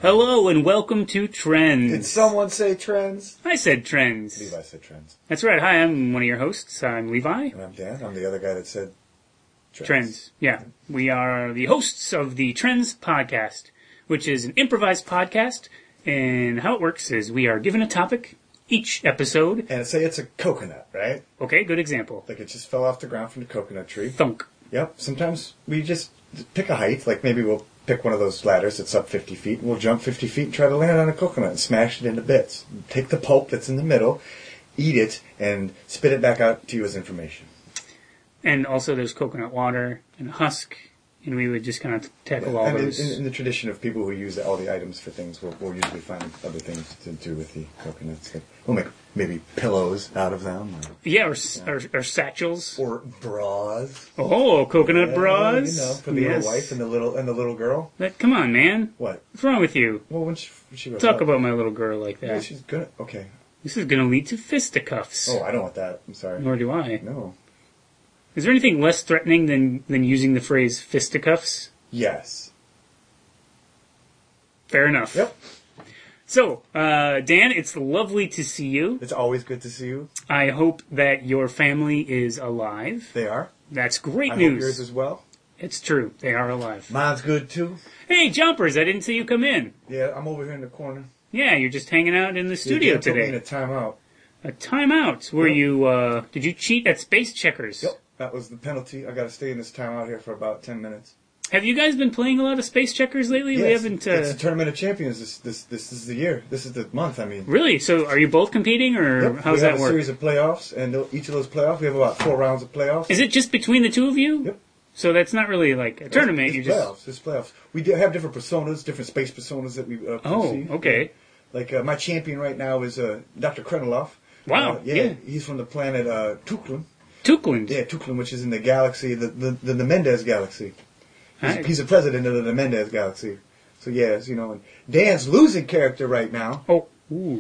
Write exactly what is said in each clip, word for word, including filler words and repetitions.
Hello and welcome to Trends. Did someone say trends? I said Trends. Levi said trends. That's right. Hi, I'm one of your hosts. I'm Levi. And I'm Dan. I'm the other guy that said trends. Trends. Yeah. We are the hosts of the Trends podcast, which is an improvised podcast. And how it works is we are given a topic each episode. And say it's a coconut, right? Okay, good example. Like it just fell off the ground from the coconut tree. Thunk. Yep. Sometimes we just pick a height. Like maybe we'll pick one of those ladders that's up fifty feet, and we'll jump fifty feet and try to land on a coconut and smash it into bits. Take the pulp that's in the middle, eat it, and spit it back out to you as information. And also there's coconut water and a husk, and we would just kind of tackle Yeah. all and those. In, in, in the tradition of people who use all the items for things, we'll, we'll usually find other things to do with the coconuts. Like we'll make maybe pillows out of them. Or, yeah, or, yeah. Or, or satchels. Or bras. Oh, coconut yeah, bras. You know, for the yes. little wife and the little and the little girl. That, come on, man. What? What's wrong with you? Well, when she, when she goes Talk up, about my little girl like that. Yeah, she's gonna. Okay. This is going to lead to fisticuffs. Oh, I don't want that. I'm sorry. Nor do I. No. Is there anything less threatening than, than using the phrase fisticuffs? Yes. Fair enough. Yep. So, uh, Dan, it's lovely to see you. It's always good to see you. I hope that your family is alive. They are. That's great I news. hope yours as well. It's true. They are alive. Mine's good too. Hey, Jumpers, I didn't see you come in. Yeah, I'm over here in the corner. Yeah, you're just hanging out in the studio yeah, today. Put me in a timeout. A timeout. Were Yep. you, uh, did you cheat at Space Checkers? Yep. That was the penalty. I got to stay in this timeout here for about ten minutes. Have you guys been playing a lot of Space Checkers lately? Yes, we haven't. Uh... It's the Tournament of Champions. This, this this is the year. This is the month. I mean. Really? So, are you both competing, or Yep. how's we that have a work? series of playoffs, and each of those playoffs, we have about four rounds of playoffs. Is it just between the two of you? Yep. So that's not really like a tournament. It's, You it's just playoffs. It's playoffs. We do have different personas, different space personas that we. Uh, oh, see. okay. Like uh, my champion right now is uh, Doctor Krenilov. Wow. Uh, yeah, yeah. He's from the planet uh, Tuklin. Tuklin. Yeah, Tuklin, which is in the galaxy, the the, the, the Mendez galaxy. He's, I... he's the president of the Mendez galaxy. So yes, you know, and Dan's losing character right now. Oh, ooh.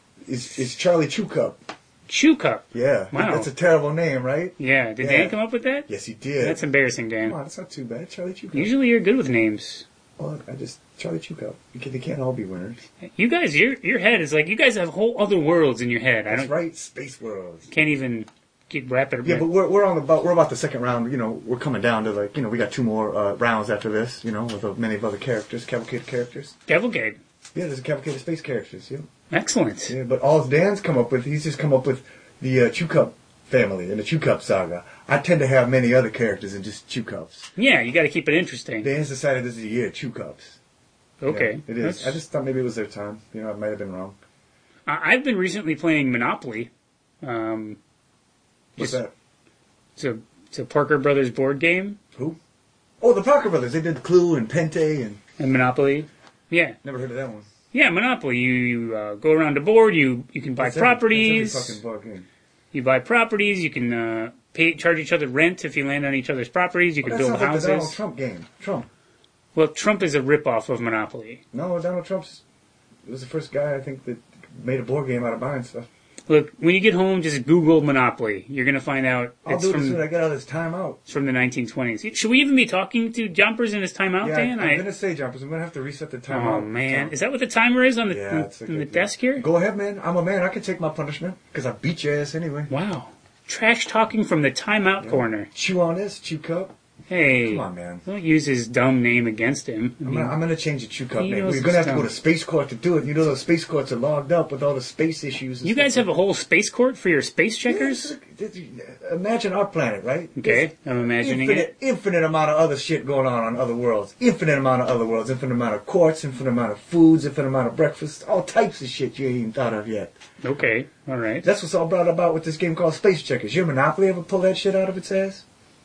Is is Charlie Chukup. Chew Cup. Yeah. Wow. That's a terrible name, right? Yeah. Did Yeah. Dan come up with that? Yes, he did. That's embarrassing, Dan. Come on, that's not too bad. Charlie Chukup. Usually you're good with names. Well, I just Charlie Chukup. You can, they can't all be winners. You guys, your your head is like you guys have whole other worlds in your head. I That's don't right, Space Worlds. can't even get wrap it. Yeah, but we're we're on about we're about the second round. You know, we're coming down to like you know we got two more uh, rounds after this. You know, with uh, many of other characters, cavalcade characters. Cavalcade. Yeah, there's a cavalcade of space characters. Yeah. Excellent. Yeah, but all Dan's come up with, he's just come up with the uh, Chukup family and the Chukup saga. I tend to have many other characters than just Chukups. Yeah, you got to keep it interesting. Dan's decided this is the year of Chukups. Okay, Yeah, it is. That's- I just thought maybe it was their time. You know, I might have been wrong. I- I've been recently playing Monopoly. Um, What's just- that? it's a it's a Parker Brothers board game Who? Oh, the Parker Brothers. They did Clue and Pente and and Monopoly. Yeah, never heard of that one. yeah, Monopoly. You, you uh, go around the board. You you can buy That's every- properties. That's every fucking board game. You buy properties. You can uh, pay charge each other rent if you land on each other's properties. You Oh, can that build sounds like houses. the Donald Trump game. Trump. Well, Trump is a ripoff of Monopoly. No, Donald Trump's was the first guy I think that made a board game out of buying stuff. Look, when you get home, just Google Monopoly. You're going to find out I'll it's do it from, as soon as I get out of this timeout. it's from the nineteen twenties. Should we even be talking to Jumpers in his timeout, Yeah, Dan? I, I'm I- going to say, Jumpers, I'm going to have to reset the timeout. oh, man. Is that what the timer is on the, Yeah, it's a on the good deal. desk here? Go ahead, man. I'm a man. I can take my punishment because I beat your ass anyway. Wow. Trash talking from the timeout Yeah. corner. Chew on this, Chew Cup. Hey. Come on, man. Don't use his dumb name against him. I I'm mean, gonna, I'm gonna change the Chew Cup He name. knows We're gonna have to stuff. go to space court to do it. You know those space courts are logged up with all the space issues. And you stuff guys have a whole space court for your space checkers? Yes, imagine our planet, right? Okay, There's I'm imagining infinite, it. Infinite amount of other shit going on on other worlds. Infinite amount of other worlds. Infinite amount of courts. Infinite amount of foods. Infinite amount of breakfast. All types of shit you ain't even thought of yet. Okay, all right. That's what's all brought about with this game called Space Checkers. Your Monopoly ever pull that shit out of its ass?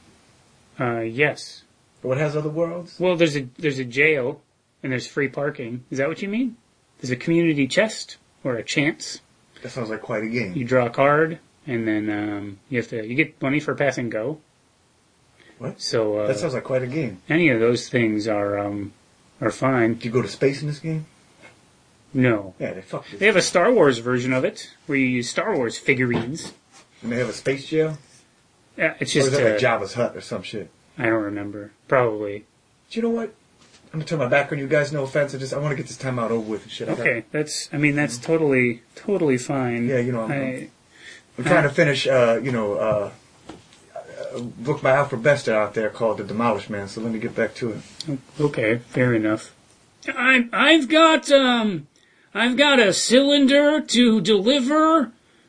Uh, yes. What has other worlds? Well, there's a there's a jail and there's free parking. Is that what you mean? There's a community chest or a chance. That sounds like quite a game. You draw a card and then um, you have to you get money for pass and go. What? So uh, That sounds like quite a game. any of those things are um, are fine. Do you go to space in this game? No. Yeah, they fucked it. They have a Star Wars version of it where you use Star Wars figurines. And they have a space jail? Yeah, it's Or just is that uh, like Jabba's Hut or some shit? I don't remember. Probably. Do you know what? I'm gonna turn my back on you guys. No offense. I just I want to get this time out over with and shit. Okay, that's. I mean, that's totally, totally fine. Yeah, you know, I'm, I, I'm trying to finish. Uh, you know, uh, a book by Alfred Bester out there called The Demolished Man. So let me get back to it. Okay, fair enough. I, I've got um, I've got a cylinder to deliver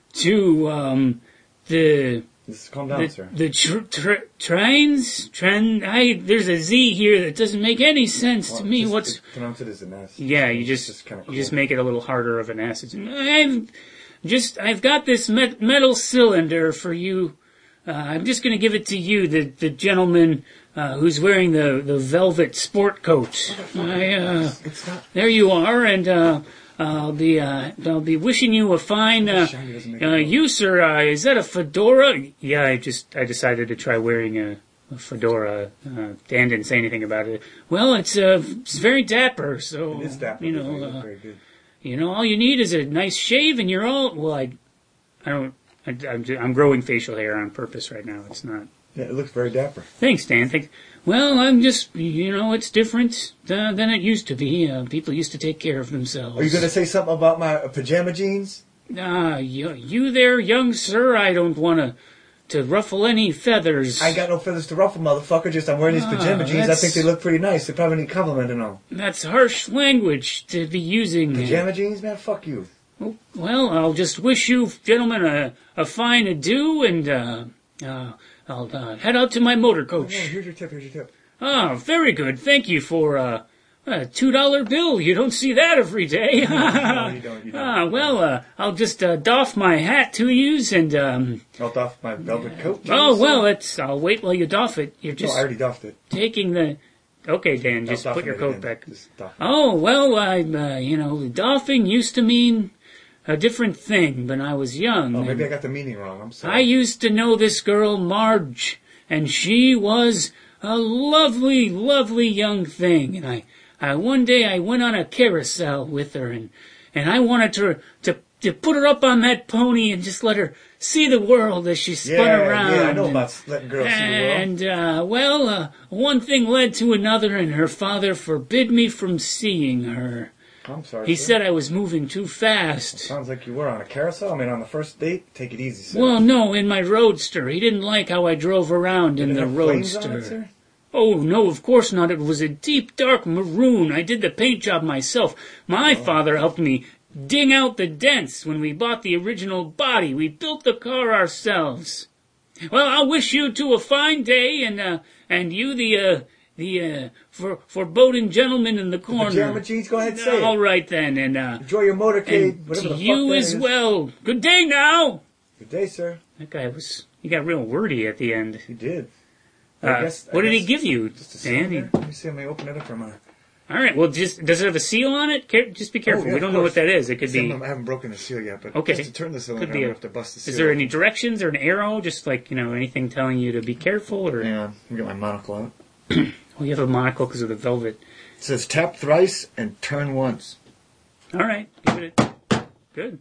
to um, the. Just calm down, The, sir. the tr- tr- trains, tren. I there's a Z here that doesn't make any sense Well, to me. just, What's just pronounce it as an S. yeah? You It's just, just kinda you cool. just make it a little harder of an S. It's- I've just I've got this met- metal cylinder for you. Uh, I'm just going to give it to you, the the gentleman uh, who's wearing the the velvet sport coat. I, uh, It's not. there you are, and. Uh, I'll be uh, I'll be wishing you a fine. Uh, Shiny doesn't make uh, it you sir, uh, is that a fedora? Yeah, I just I decided to try wearing a, a fedora. Uh, Dan didn't say anything about it. Well, it's uh, it's very dapper. So It is dapper. you but know, it's uh, very good. you know, all you need is a nice shave, and you're all. Well, I, I don't. I, I'm, ju- I'm growing facial hair on purpose right now. It's not. Yeah, it looks very dapper. Thanks, Dan. Thanks. Well, I'm just, you know, it's different uh, than it used to be. Uh, people used to take care of themselves. Are you going to say something about my uh, pajama jeans? Ah, you, you there, young sir, I don't want to to ruffle any feathers. I ain't got no feathers to ruffle, motherfucker. Just I'm wearing these Ah, pajama jeans. I that's- think they look pretty nice. They probably need complimenting on. That's harsh language to be using. Pajama jeans, man. Fuck you. Well, I'll just wish you gentlemen a, a fine adieu, and uh, uh, I'll uh, head out to my motor Oh, coach. here's your tip. Here's your tip. Ah, very good. Thank you for uh, a two dollar bill. You don't see that every day. No, you don't. You don't. Ah, well, uh, I'll just uh, doff my hat to yous, and um, Melt off my velvet coat. oh jeans, well, sir? it's. I'll wait while you doff it. You're No, just I already doffed it. taking the. Okay, Dan, No, just doffing put your it coat again. back. Just doff it. Oh well, I uh, you know, doffing used to mean a different thing when I was young. Oh, maybe I and got the meaning wrong. I'm I sorry. used to know this girl Marge, and she was a lovely, lovely young thing. And I, I one day I went on a carousel with her, and and I wanted to to to put her up on that pony and just let her see the world as she spun yeah, around. yeah, I know and, about letting girls see the world. And, uh, well, uh, one thing led to another, and her father forbid me from seeing her. I'm sorry. He sir. said I was moving too fast. Sounds like you were on a carousel. I mean, on the first date. Take it easy, sir. Well, no, in my roadster. He didn't like how I drove around in Did it the have flames on roadster. it, sir? Oh, no, of course not. It was a deep, dark maroon. I did the paint job myself. My Oh. father helped me ding out the dents when we bought the original body. We built the car ourselves. Well, I'll wish you two a fine day, and uh, and you the uh, the uh, for foreboding gentleman in the corner. Pajama jeans. Go ahead and say All it. right then, and uh, Enjoy your motorcade. and Whatever to the fuck you that as is. well. Good day now. Good day, sir. That guy was. He got real wordy at the end. You did. I Uh, guess- I what did he guess give you, Just a Dan? cylinder. Let me see. I may open it up from a. All right. Well, just does it have a seal on it? Care, just be careful. Oh, yeah, we of don't know what course. that is. It could See, be. I'm- I haven't broken the seal yet, but Okay. just to turn the cylinder, Could be I'm a- gonna have to bust the seal. Is there any directions or an arrow? Just like, you know, anything telling you to be careful, or Hang on. Let me get my monocle out. oh, you have a monocle because of the velvet. It says tap thrice and turn once. All right, give it a good.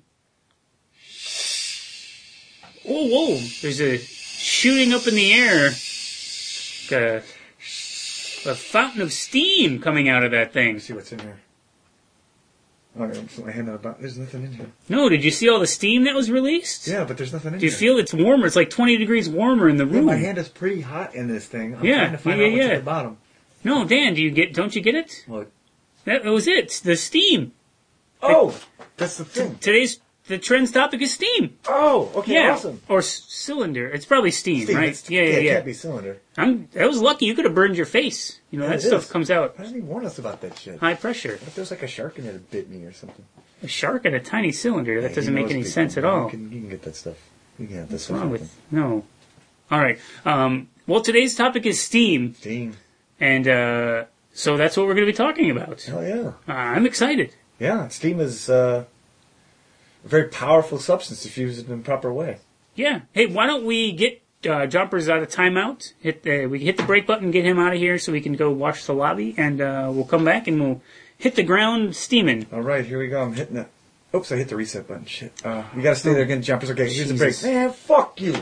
Whoa, whoa! There's a shooting up in the air, like a, a fountain of steam coming out of that thing. Let's see what's in here. Oh, I'm putting my hand on the bottom. There's nothing in here. No, did you see all the steam that was released? Yeah, but there's nothing in Do you here. feel it's warmer? It's like twenty degrees warmer in the Yeah, room. my hand is pretty hot in this thing. I'm Yeah, trying to find yeah, out what's yeah. at the bottom. No, Dan, do you get? Don't you get it? What? That was it. The steam. Oh, that's the thing. Today's the trend's topic is steam. Oh, okay, Yeah, awesome. or s- cylinder. It's probably steam, Steve, right? it's- Yeah, yeah, It yeah. can't be cylinder. I'm. That was lucky. You could have burned your face. You know Yeah, that it stuff is. comes out Why didn't he warn us about that shit? high pressure. What if there's like a shark in there that bit me or something? A shark and a tiny cylinder. That Yeah, doesn't he make knows any people. sense at You all. can, you can get that stuff. You can have that What's stuff. wrong happen. with no? All right. Um, well, today's topic is steam, Steam. and uh, so that's what we're going to be talking about. Hell yeah. Uh, I'm excited. Yeah, steam is uh, a very powerful substance if used in the proper way. Yeah. Hey, why don't we get uh, Jumpers out of timeout? Hit the, we hit the break button, get him out of here so we can go watch the lobby, and uh, we'll come back and we'll hit the ground steaming. All right, here we go. I'm hitting it. Oops, I hit the reset button. Shit. Uh, you gotta stay there again, Jumpers. Okay, here's the break. Jesus. Man, fuck you.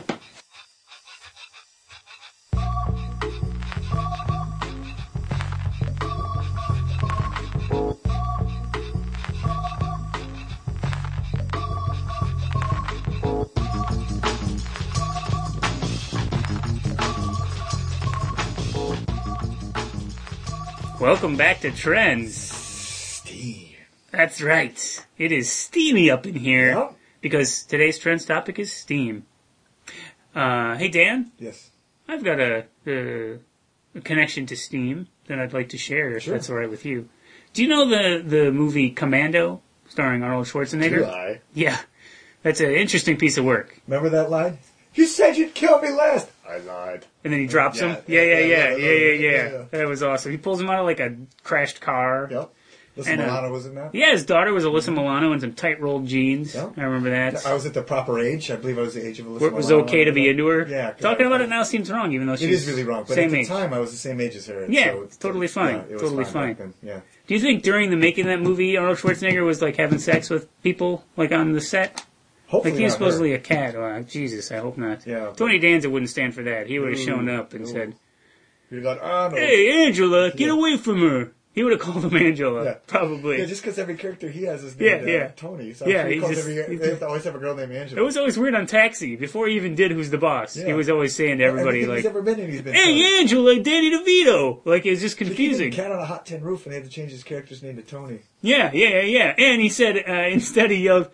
Welcome back to Trends. Steam. That's right. It is steamy up in here Yep. because today's Trends topic is steam. Uh, hey, Dan, Yes. I've got a, a, a connection to Steam that I'd like to share, if Sure. that's all right with you. Do you know the, the movie Commando, starring Arnold Schwarzenegger? Do I? Yeah. That's an interesting piece of work. Remember that line? You said you'd kill me last. I lied. And then he drops Yeah, him? Yeah, yeah, yeah, yeah, yeah, yeah, yeah, yeah, yeah, yeah. yeah. That was awesome. He pulls him out of like a crashed car. Yep. Listen, And, uh, Milano was in that? Yeah, his daughter was Alyssa Milano in some tight rolled jeans. Yeah. I remember that. I was at the proper age. I believe I was the age of Alyssa Where it was Milano. okay to be into her. Yeah. 'cause Talking I- about it now seems wrong, even though she's It is really wrong. But same at the age. time, I was the same age as her. Yeah, so it's totally fine. Yeah, it was Totally fine. fine. back then, Yeah. Do you think during the making of that movie, Arnold Schwarzenegger was like having sex with people like on the set? Hopefully Like he was not her. supposedly a cat. Oh, Jesus, I hope not. Yeah, but- Tony Danza wouldn't stand for that. He would have Ooh, shown up and ooh. said, You got Arnold. "Hey, Angela, get Yeah. away from her." He would have called him Angela, Yeah. probably. Yeah, just because every character he has is named Yeah, uh, yeah. Tony. So Yeah, I'm sure he he calls just- every, he they have to always have a girl named Angela. It was always weird on Taxi. Before he even did Who's the Boss, he Yeah. was always saying to everybody, Everything like, he's ever been in, he's been "Hey, Tony. Angela, Danny DeVito." Like, it was just He did confusing. Cat on a Hot Tin Roof, and they had to change his character's name to Tony. Yeah, yeah, yeah. And he said, uh, instead he yelled,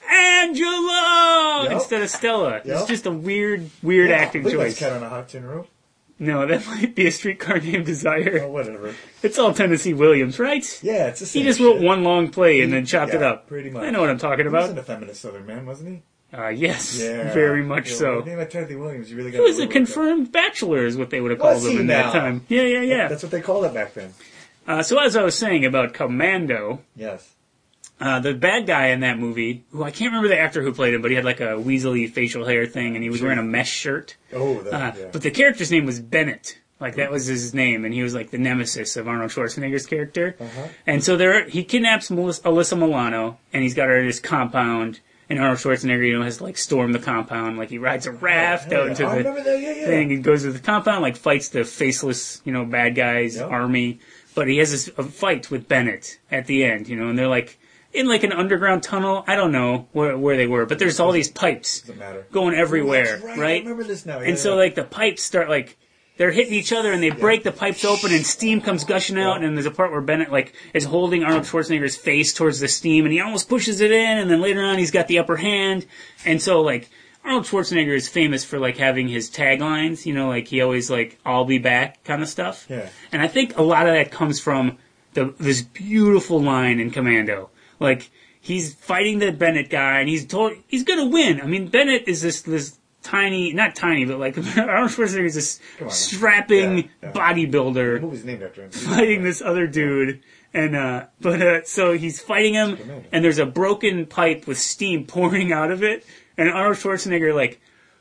"Angela!" Yep. instead of Stella. It's Yep. just a weird, weird Yeah, acting I believe choice. that's Cat on a Hot Tin Roof. No, that might be a streetcar named Desire. Oh, whatever. It's all Tennessee Williams, right? Yeah, it's the same He just shit. wrote one long play and then chopped Yeah, it up. pretty much. I know what I'm talking He was about. an effeminate Southern man, wasn't he? Uh, yes, Yeah. very much Yeah, so. With a name like Timothy Williams, you really got He was a confirmed bachelor, is what they would have called Was him he in now? that time. Yeah, yeah, yeah. That's what they called it back then. Uh, so as I was saying about Commando, Yes. uh, the bad guy in that movie, who I can't remember the actor who played him, but he had like a weaselly facial hair thing, and he was Sure. wearing a mesh shirt. Oh, that, Uh, yeah. But the character's name was Bennett. Like, that was his name, and he was like the nemesis of Arnold Schwarzenegger's character. Uh-huh. And so there, he kidnaps Melis- Alyssa Milano, and he's got her at his compound, and Arnold Schwarzenegger, you know, has to, like, storm the compound. Like, he rides a raft Hell out yeah. into I the remember that, yeah, yeah. thing. He goes to the compound, like, fights the faceless, you know, bad guys, Yep. army. But he has this a fight with Bennett at the end, you know, and they're like, in like an underground tunnel. I don't know where, where they were, but there's all these pipes Doesn't matter. going everywhere, That's right. I right? remember this now. Yeah, And so, yeah. like, the pipes start, like, they're hitting each other, and they break the pipes open, and steam comes gushing out, Yeah. and there's a part where Bennett, like, is holding Arnold Schwarzenegger's face towards the steam, and he almost pushes it in, and then later on he's got the upper hand. And so, like, Arnold Schwarzenegger is famous for, like, having his taglines, you know, like, he always, like, "I'll be back" kind of stuff. Yeah. And I think a lot of that comes from the this beautiful line in Commando. Like, he's fighting the Bennett guy, and he's told he's gonna win. I mean, Bennett is this this tiny, not tiny, but like Arnold Schwarzenegger is this Come on, man. strapping Yeah, yeah. bodybuilder The movie's named after him. fighting this other dude. And uh but uh so he's fighting him, Commando. and there's a broken pipe with steam pouring out of it, and Arnold Schwarzenegger like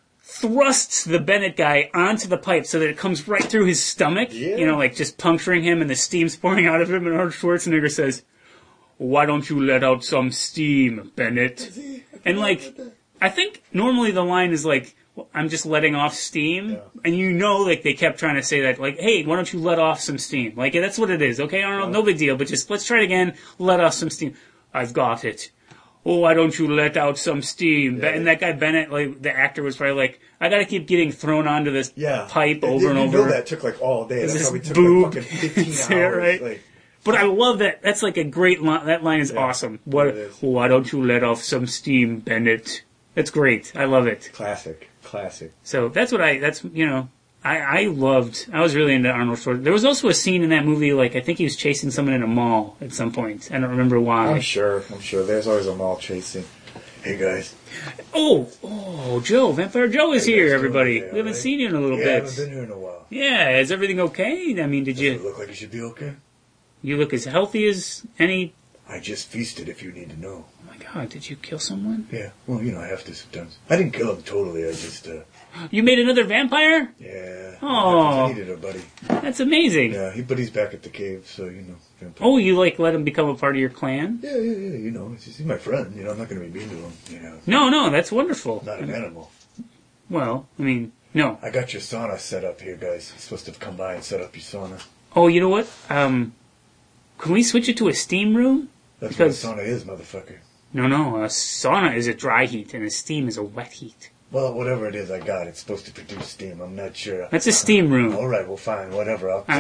thrusts the Bennett guy onto the pipe so that it comes right through his stomach, Yeah. you know, like just puncturing him, and the steam's pouring out of him, and Arnold Schwarzenegger says, "Why don't you let out some steam, Bennett?" See? I And forgot like, about that. I think normally the line is like, "Well, I'm just letting off steam," Yeah. and you know, like they kept trying to say that, like, "Hey, why don't you let off some steam?" Like, that's what it is, okay, Arnold? Yeah. No big deal, but just let's try it again. Let off some steam. I've got it. Oh, why don't you let out some steam? Yeah. And that guy Bennett, like the actor, was probably like, "I got to keep getting thrown onto this Yeah. pipe And over and you over." know that took like all day. Is That's this how we took boob? like fucking fifteen Is that hours. right? Like, But I love that. That's like a great line. That line is Yeah, awesome. What? it is. Why don't you let off some steam, Bennett? That's great. I love it. classic. Classic. So that's what I, that's, you know, I, I loved, I was really into Arnold Schwarzenegger. There was also a scene in that movie, like, I think he was chasing someone in a mall at some point. I don't remember why. I'm sure. I'm sure. There's always a mall chasing. Hey, guys. Oh, oh, Joe, Vampire Joe is Hey, here, guys, everybody. doing okay, We haven't right? seen you in a little Yeah, I bit. haven't been here in a while. Yeah, is everything okay? I mean, did Does it you, look like you should be okay? you look as healthy as any, I just feasted, if you need to know. oh my God, did you kill someone? Yeah. Well, you know, I have to sometimes. I didn't kill him totally. I just, uh, You made another vampire? yeah. Aw. I needed a buddy. That's amazing. Yeah, he, but he's back at the cave, so, you know. vampire. Oh, you like let him become a part of your clan? Yeah, yeah, yeah. You know, he's, he's my friend. You know, I'm not going to be mean to him. You know, No, no, that's wonderful. not an animal. Well, I mean, no. I got your sauna set up here, guys. You're supposed to have come by and set up your sauna. Oh, you know what? Um, can we switch it to a steam room? That's Because- what a sauna is, motherfucker. No, no. A sauna is a dry heat, and a steam is a wet heat. Well, whatever it is I got, it's supposed to produce steam. I'm not sure. That's a steam room. All right, well, fine, whatever. I'll, I mean-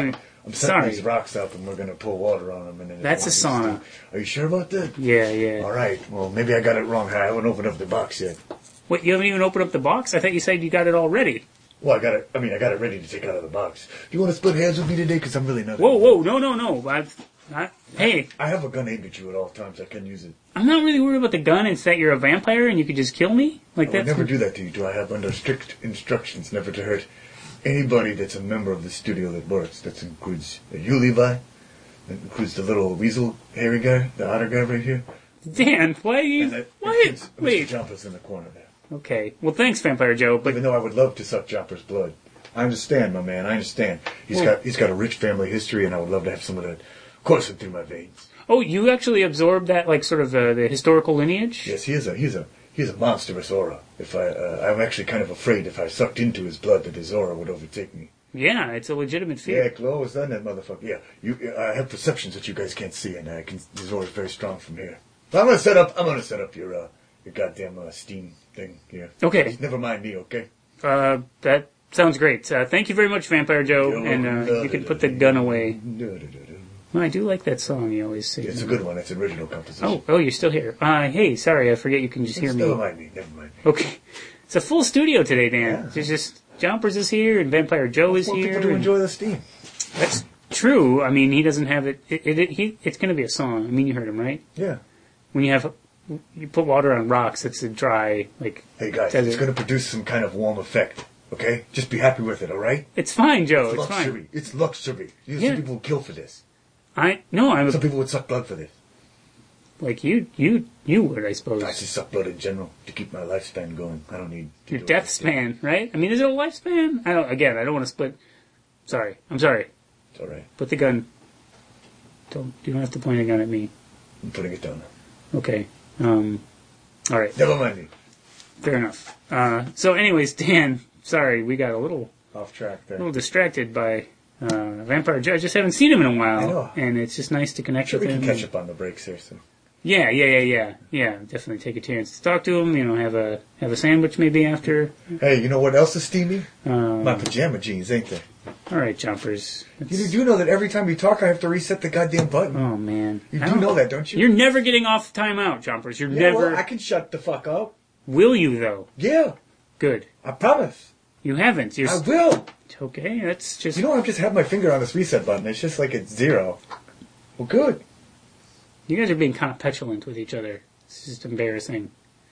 I'm setting Sorry. these rocks up and we're going to pour water on them. And then That's a sauna. Are you sure about that? Yeah, yeah. All right. Well, maybe I got it wrong. I haven't opened up the box yet. Wait, you haven't even opened up the box? I thought you said you got it all ready. Well, I got it. I mean, I got it ready to take out of the box. Do you want to split hands with me today? Because I'm really not. Whoa, whoa, no, no, no. I've, I, hey, I have a gun aimed at you at all times. I can use it. I'm not really worried about the gun. It's that you're a vampire and you could just kill me? Like I would that's never do that to you. Do I have under strict instructions never to hurt anybody that's a member of the studio that works? That includes you, Levi. That includes the little weasel hairy guy, the otter guy right here. Dan, why are you... And that What? includes Mister Wait. Jumpers in the corner there. Okay. Well, thanks, Vampire Joe, but... Even though I would love to suck Jumper's blood. I understand, my man. I understand. He's Well- got he's got a rich family history, and I would love to have some of that coursing through my veins. Oh, you actually absorbed that, like, sort of uh, the historical lineage? Yes, he is a he's a he's a monstrous aura. If I uh, I'm actually kind of afraid if I sucked into his blood that his aura would overtake me. Yeah, it's a legitimate Yeah, fear. Chloe is done that motherfucker. Yeah, you. I have perceptions that you guys can't see, and I can. His aura is very strong from here. But I'm gonna set up. I'm gonna set up your uh, your goddamn uh, steam thing here. Okay. Never mind me, okay? Uh, that sounds great. Uh, thank you very much, Vampire Joe, Yo, and uh, da, you can da, put da, the gun away. da, da, da, da. Well, I do like that song you always sing. It's a good one. It's an original composition. Oh, oh, you're still here. Uh, hey, sorry, I forget you can just hear Never me. mind me. Never mind. Okay. It's a full studio today, Dan. Yeah. There's just Jumpers is here and Vampire Joe is I want here. people to and- enjoy the steam. That's true. I mean, he doesn't have it. It, it, it he, it's going to be a song. I mean, you heard him, right? Yeah. When you have, you put water on rocks, it's a dry, like, Hey guys, Does it's it- going to produce some kind of warm effect. Okay, just be happy with it. All right. it's fine, Joe. It's It's luxury. fine. It's luxury. You Yeah. Some people would kill for this. I, no, I'm Some a, people would suck blood for this. like, you, you, you would, I suppose. I just suck blood in general to keep my lifespan going. I don't need to Your do death it. span, right? I mean, is it a lifespan? I don't, again, I don't want to split. Sorry. I'm sorry. It's all right. Put the gun. Don't, you don't have to point a gun at me. I'm putting it down. Okay. Um, all right. Never mind me. Fair enough. Uh, so anyways, Dan, sorry, we got a little, Off track there. little distracted by, uh, Vampire Joe. I just haven't seen him in a while. I know. And it's just nice to connect Sure, we with can him. catch up on the breaks here soon. Yeah, yeah, yeah, yeah. Yeah, definitely take a chance to talk to him, you know, have a, have a sandwich maybe after. Hey, you know what else is steamy? Um, My pajama jeans, ain't they? all right, Jumpers. You It's- do know that every time we talk, I have to reset the goddamn button. Oh, man. You I do don't- know that, don't you? You're never getting off timeout, Jumpers. You're Yeah, never. well, I can shut the fuck up. Will you, though? Yeah, Good. I promise. You haven't. You're I s- will. okay. That's just. You know, I've just had my finger on this reset button. It's just like it's zero. Well, good. You guys are being kind of petulant with each other. It's just embarrassing.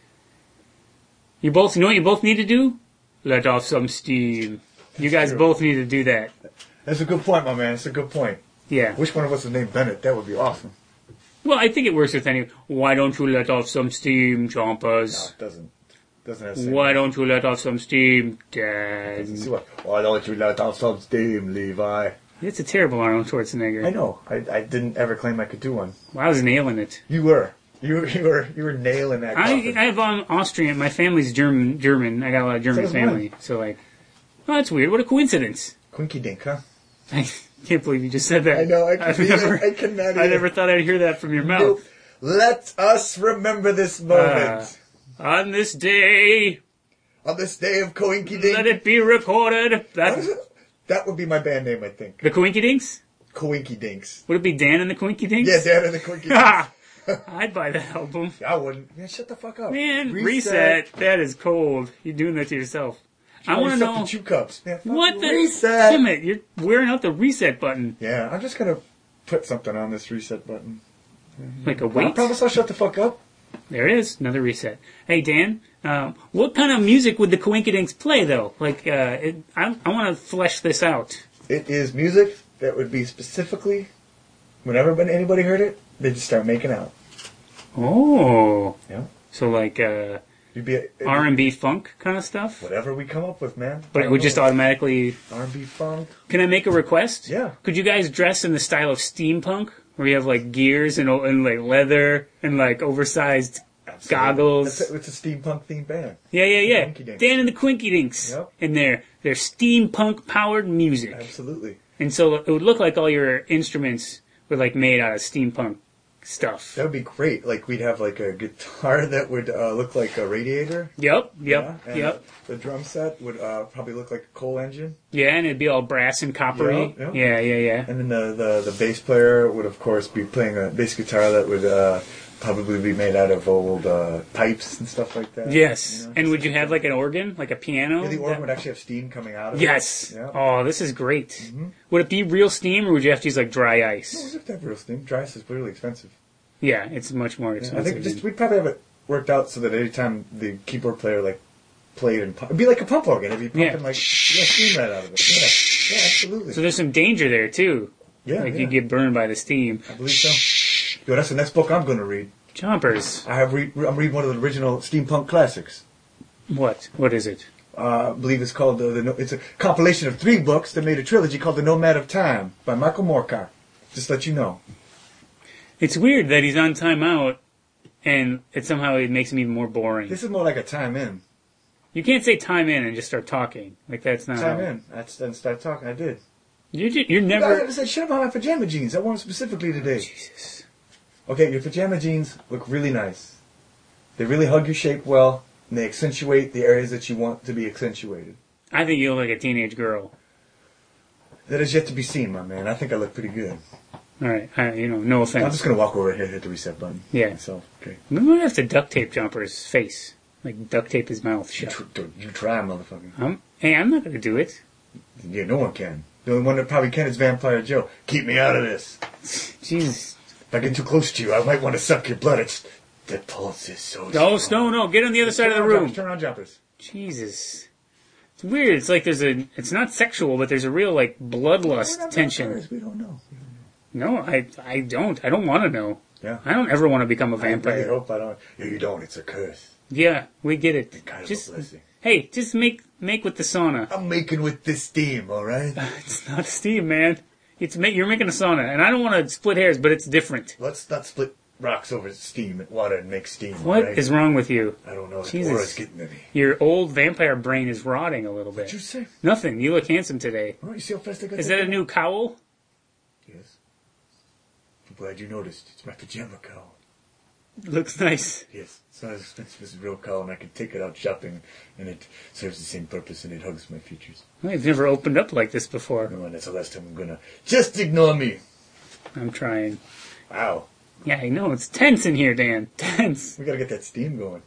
You both you know what you both need to do? Let off some steam. You guys true. both need to do that. That's a good point, my man. It's a good point. Yeah. Which one of us is named Bennett? That would be awesome. Well, I think it works with any. Why don't you let off some steam, No, Chompers? it doesn't. Doesn't have the same. Why don't you let off some steam, Dad? See what? Why don't you let off some steam, Levi? It's a terrible Arnold Schwarzenegger. I know. I, I didn't ever claim I could do one. Well, I was nailing it. You were. You you were you were nailing that. I coffin. I have um, Austrian. My family's German. German. I got a lot of German does family. So like, oh, that's weird. What a coincidence. Quinky dink, huh? I can't believe you just said that. I know. I I've can never, I cannot. I either. never thought I'd hear that from your mouth. Nope. Let us remember this moment On this day, on this day of Coinky Dink. let it be recorded What is that it? That would be my band name, I think. the Coinky Dinks. Coinky Dinks. Would it be Dan and the Coinky Dinks? Yeah, Dad and the Coinky Dinks. Ha! I'd buy that album. I wouldn't. Man, shut the fuck up. Man, reset. That is cold. You're doing that to yourself. I want to Reset know the chew cups. Man, fuck what the reset. Damn it! You're wearing out the reset button Yeah, I'm just gonna put something on this reset button. like a I weight. promise I'll shut the fuck up. There it is, another reset. Hey Dan, um, what kind of music would the Coinkydinks play though? Like, uh, it, I, I want to flesh this out. It is music that would be specifically, whenever anybody heard it, they'd just start making out. Oh, Yeah. so like uh, You'd be it'd be R and B funk kind of stuff, whatever we come up with, man. but it would just automatically. R and B funk. Can I make a request? Yeah. Could you guys dress in the style of steampunk, where you have like gears and, and like leather and like oversized Absolutely. goggles? It's a, it's a steampunk themed band. Yeah, yeah, yeah. Coinkydinks. Dan and the Coinkydinks. Yep. And their their steampunk powered music. Absolutely. And so it would look like all your instruments were like made out of steampunk stuff. That would be great. Like we'd have like a guitar that would uh, look like a radiator. Yep, yep, Yeah, and yep. The drum set would uh, probably look like a coal engine. Yeah, and it'd be all brass and coppery. Yeah, Yeah, yeah, yeah. And then the, the, the bass player would, of course, be playing a bass guitar that would uh, probably be made out of old uh, pipes and stuff like that. Yes. You know, And would you have like an organ, like a piano? Yeah, the organ that- would actually have steam coming out of Yes. it. Yeah. Oh, this is great. Mm-hmm. Would it be real steam, or would you have to use like dry No, we ice? have to have real steam. Dry ice is really expensive. Yeah, it's much more Yeah, expensive. I think just than- we'd probably have it worked out so that any time the keyboard player like played and pu- it'd be like a pump organ. It'd be pumping Yeah. like yeah, steam right out of it. Yeah, yeah, absolutely. So there's some danger there too. yeah, Like yeah. you get burned by the steam. I believe so. Yo, that's the next book I'm going to read. Jumpers. I have read. I'm reading one of the original steampunk classics. What? What is it? Uh, I believe it's called the, the. No- It's a compilation of three books that made a trilogy called The Nomad of Time by Michael Moorcock. Just let you know. It's weird that he's on timeout, and it somehow it makes him even more boring. This is more like a time in. You can't say time in and just start talking. Like that's not Time how- in. That's then start talking. I did. You're, ju- you're I never. never said shit about my pajama jeans. I wore them specifically today. Jesus. Okay, your pajama jeans look really nice. They really hug your shape well, and they accentuate the areas that you want to be accentuated. I think you look like a teenage girl. That is yet to be seen, my man. I think I look pretty good. All right, I, you know, no I'm offense. just gonna walk over here, hit the reset button. Yeah. Myself. Okay. We might have to duct tape Jumper's face, like duct tape his mouth You, shut. tr- you try, motherfucker. Um, hey, I'm not going to do it. Yeah, no one can. The only one that probably can is Vampire Joe. Keep me out of this. Jesus. If I get too close to you, I might want to suck your blood. It's the pulse is so No, strong. no, no. Get on the other side of the Turn around room. jumpers, Turn around jumpers. Jesus. It's weird. It's like there's a. It's not sexual, but there's a real like We're bloodlust not tension. vampires. We don't know. No, I. I don't. I don't want to know. Yeah. I don't ever want to become a I really vampire. hope I don't. Yeah, you don't. It's a curse. Yeah, we get it. Kind of Just a blessing. hey, just make make with the sauna. I'm making with this steam, all right? It's not steam, man. It's ma- you're making a sauna, and I don't want to split hairs, but it's different. Let's not split rocks over steam and water and make steam. What right? is wrong with you? I don't know. Jesus. The aura's getting to me. Your old vampire brain is rotting a little bit. What'd you say? Nothing. You look handsome today. Oh, you see how fast I got Is that a new cowl? Yes. I'm glad you noticed. It's my pajama cowl. Looks nice. Yes. It's not as expensive as a real cowl, and I can take it out shopping, and it serves the same purpose, and it hugs my features. I've never opened up like this before. No, and that's the last time I'm gonna. Just ignore me. I'm trying. Wow. Yeah, I know. It's tense in here, Dan. Tense. We gotta get that steam going.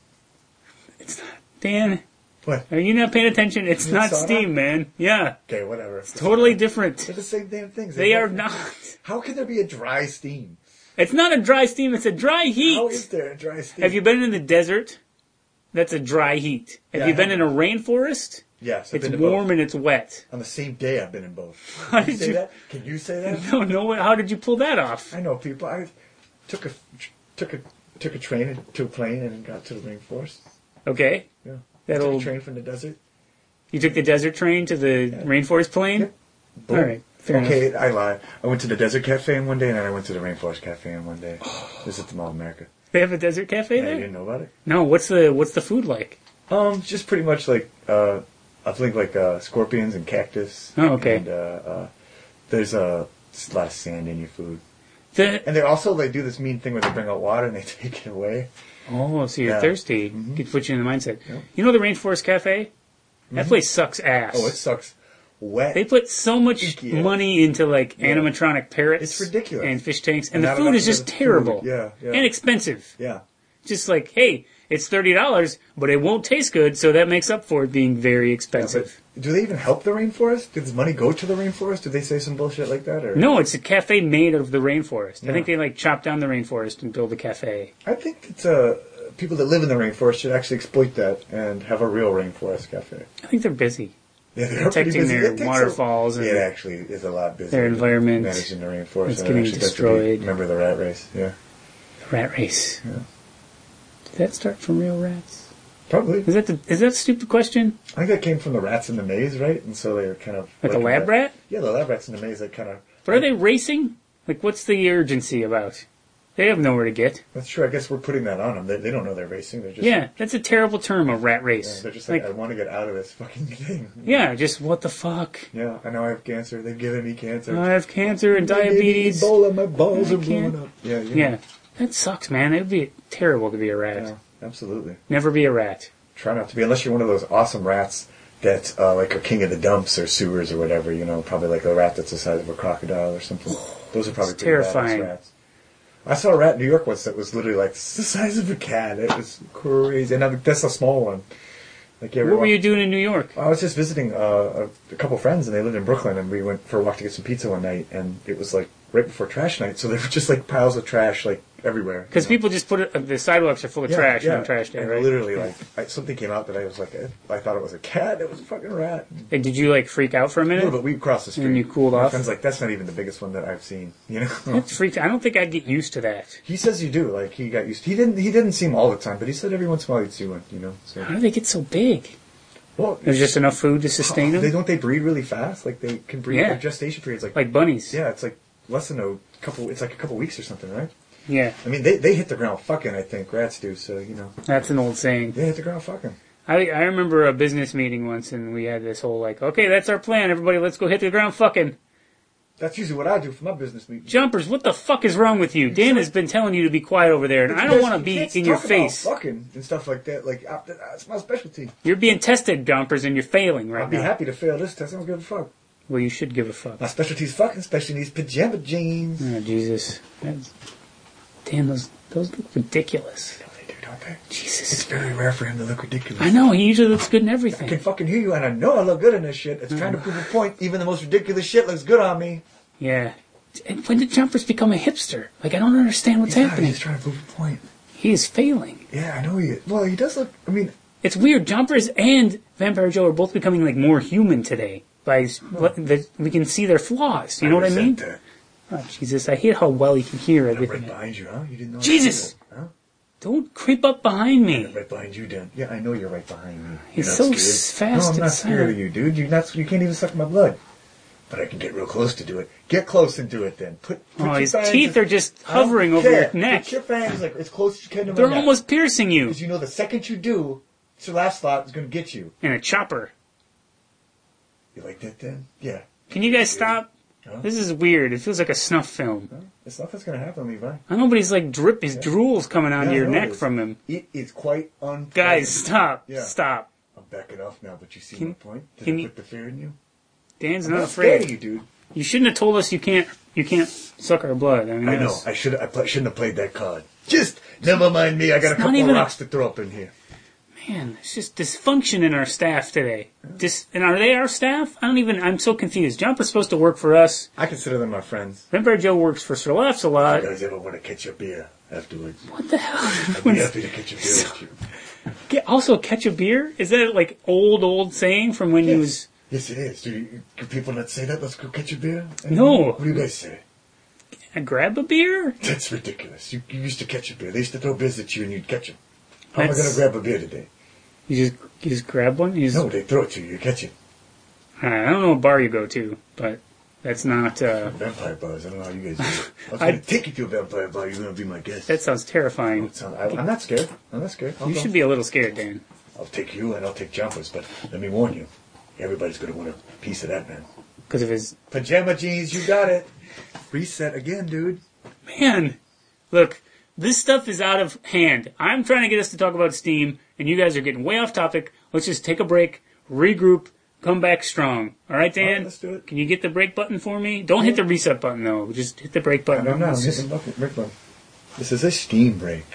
It's not. Dan, What? are you not paying attention? It's You not saw that? steam, man. Yeah. Okay, whatever. It's totally different. They're the same damn things. They are both- not. How can there be a dry steam? It's not a dry steam. It's a dry heat. How is there a dry steam? Have you been in the desert? That's a dry heat. Have Yeah, you I been in have. a rainforest? Yes, I've It's been to warm both. and it's wet. On the same day, I've been in both. How Can you did say you? that? Can you say that? No, no. way. How did you pull that off? I know people. I took a took a took a train to a plane and got to the rainforest. Okay. Yeah, That took old. a train from the desert. You took the desert train to the Yeah. rainforest plane. Yep. Boom. All right. Fair okay, enough. I lie. I went to the desert cafe in one day, and then I went to the rainforest cafe in one day. This is the Mall of America. They have a desert cafe Yeah, you there. didn't know about it? No. What's the What's the food like? Um, just pretty much like uh, I think like uh, scorpions and cactus. Oh, okay. And uh, uh, there's a, a lot of sand in your food, The and they also they do this mean thing where they bring out water and they take it away. oh, so you're Yeah. thirsty. Mhm. Could put you in the mindset. Yep. You know the rainforest cafe? That place sucks ass. Oh, it sucks. Wet. They put so much Icky ass. money into like Yeah. animatronic parrots. It's ridiculous. And fish tanks, and, And the not food enough is of just the food. terrible. Yeah, yeah. And expensive. Yeah. Just like, hey, it's thirty dollars, but it won't taste good, so that makes up for it being very expensive. But do they even help the rainforest? Does money go to the rainforest? Did they say some bullshit like that? Or No, it's a cafe made of the rainforest. I Yeah. think they like chop down the rainforest and build a cafe. I think it's uh, people that live in the rainforest should actually exploit that and have a real rainforest cafe. I think they're busy. Yeah, they're Protecting pretty busy. their It takes waterfalls A, and it actually is a lot busier. their environment. Managing the rainforest. It's and getting actually does to be- destroyed. Remember the rat race? Yeah. The rat race. Yeah. Did that start from real rats? Probably. Is that the, is that a stupid question? I think that came from the rats in the maze, right? And so they were kind of... Like a liking lab that. rat? Yeah, the lab rats in the maze, they kind of... But are they racing? Like, what's the urgency about? They have nowhere to get. That's true. I guess we're putting that on them. They, they don't know they're racing. They're just... Yeah, that's a terrible term, a rat yeah, race. they're just like, I want to get out of this fucking thing. Yeah, just what the fuck? Yeah, I know I have cancer. They've given me cancer. I have cancer and They gave me diabetes. Ebola. My balls I are blowing can't- up. Yeah, yeah. Yeah, that sucks, man. It would be terrible to be a rat. Yeah, absolutely. Never be a rat. Try not to be, unless you're one of those awesome rats that uh, like a king of the dumps or sewers or whatever. You know, probably like a rat that's the size of a crocodile or something. Those are probably It's pretty terrifying. badass rats. I saw a rat in New York once that was literally like the size of a cat. It was crazy, and I, that's a small one. Like, you ever What were walk- you doing in New York? I was just visiting uh, a, a couple friends, and they lived in Brooklyn, and we went for a walk to get some pizza one night, and it was like right before trash night, so there were just like piles of trash like everywhere. Because you know? people just put it, the sidewalks are full of Yeah, trash yeah. on trash day, and right? literally, like I, something came out that I was like, I, I thought it was a cat. It was a fucking rat. And did you like freak out for a A minute? little bit. We crossed the street. And you cooled My off? friend's like, that's not even the biggest one that I've seen. You know. That's freaked. I don't think I'd get used to that. He says you do. Like he got used. He didn't. He didn't seem all the time, but he said every once in a while he'd see one. You know. So How do they get so big? well, There's just enough food to sustain they them, don't they breed really fast? Like they can breed. Yeah. Their gestation period's like like bunnies. yeah, it's like less than a couple. It's like a couple weeks or something, right? Yeah, I mean, they they hit the ground fucking. I think rats do. So you know, that's an old saying. they hit the ground fucking. I I remember a business meeting once, and we had this whole like, okay, that's our plan. Everybody, let's go hit the ground fucking. That's usually what I do for my business meetings. Jumpers, what the fuck is wrong with you? Dan has been telling you to be quiet over there, and I don't want to be in your face. Fucking and stuff like that. Like uh, that's my specialty. You're being tested, Jumpers, and you're failing I'd right be now. happy to fail this test. I don't give a fuck. Well, you should give a fuck. My specialty's fucking, especially in these pajama jeans. Oh, Jesus. That's, damn, those those look ridiculous. No, they do, don't they? It's Jesus. very rare for him to look ridiculous. I know, he usually looks good in I everything. can fucking hear you, and I know I look good in this shit. It's trying to prove a point. Even the most ridiculous shit looks good on me. Yeah. And when did Jumpers become a hipster? Like, I don't understand what's He's not, happening. He's trying to prove a point. He is failing. Yeah, I know he is. Well, he does look, I mean, It's weird. Jumpers and Vampire Joe are both becoming, like, more human today. By what the, we can see their flaws. You know what I mean? resent Oh, Jesus, I hate how well you can hear that. Right everything. behind you, huh? You didn't know I Jesus! did that, huh? Don't creep up behind me. Right behind you, Dan. Yeah, I know you're right behind me. He's You're so not s- scared. fast No, I'm and not scared silent. of you, dude. You're not. You can't even suck my blood. But I can get real close to do it. Get close and do it, then. Put. put Oh, your his fangs teeth in- are just I don't hovering over care. your neck. Put your fangs like as close as you can to my They're neck. almost piercing you. Because you know the second you do, it's your last thought is going to get you. And a chopper. You like that, then? Yeah. Can you guys stop? Huh? This is weird. It feels like a snuff film. Huh? It's nothing's going to happen, Levi. I know, but he's like drip. His drool's coming onto Yeah, I your know it neck is. from him. It is quite unpleasant. Guys, stop. Yeah. Stop. I'm backing off now, but you see Can- my point? Did can I you- put the fear in you? Dan's I'm not not scared of afraid. you, dude. You shouldn't have told us you can't. You can't suck our blood. I mean, I know. that's- I should. I pl- shouldn't have played that card. Just never mind me. I got It's a not couple even of a- rocks to throw up in here. Man, it's just dysfunction in our staff today. Dis- and are they our staff? I don't even. I'm so confused. Jumper's supposed to work for us. I consider them my friends. Vampire Joe works for Sir Laughs a lot. You guys ever want to catch a beer afterwards? What the hell? I'd be happy to catch a beer with you. Get- also, catch a beer? Is that like old, old saying from when he was... Yes, it is. Do, you, do people not say that? Let's go catch a beer? No. What do you guys say? "Uh, grab a beer? That's ridiculous. You, you used to catch a beer. They used to throw beers at you and you'd catch them. How am I That's- going to grab a beer today? You just you just grab one? You just, No, they throw it to you. You catch it. I don't know what bar you go to, but that's not... Uh, Vampire bars. I don't know how you guys do it. I was I- going to take you to a vampire bar. You're going to be my guest. that sounds terrifying. It sound- I, I'm not scared. I'm not scared. I'll You go. should be a little scared, Dan. I'll take you and I'll take Jumpers, but let me warn you. Everybody's going to want a piece of that, man. Because of his... Pajama jeans, you got it. Reset again, dude. Man, look, this stuff is out of hand. I'm trying to get us to talk about Steam, and you guys are getting way off topic. Let's just take a break, regroup, come back strong. All right, Dan? All right, let's do it. Can you get the break button for me? Don't hit the reset button, though. Just hit the break button. I'm not. I'm Let's just- hitting the bucket, break button. This is a Steam break.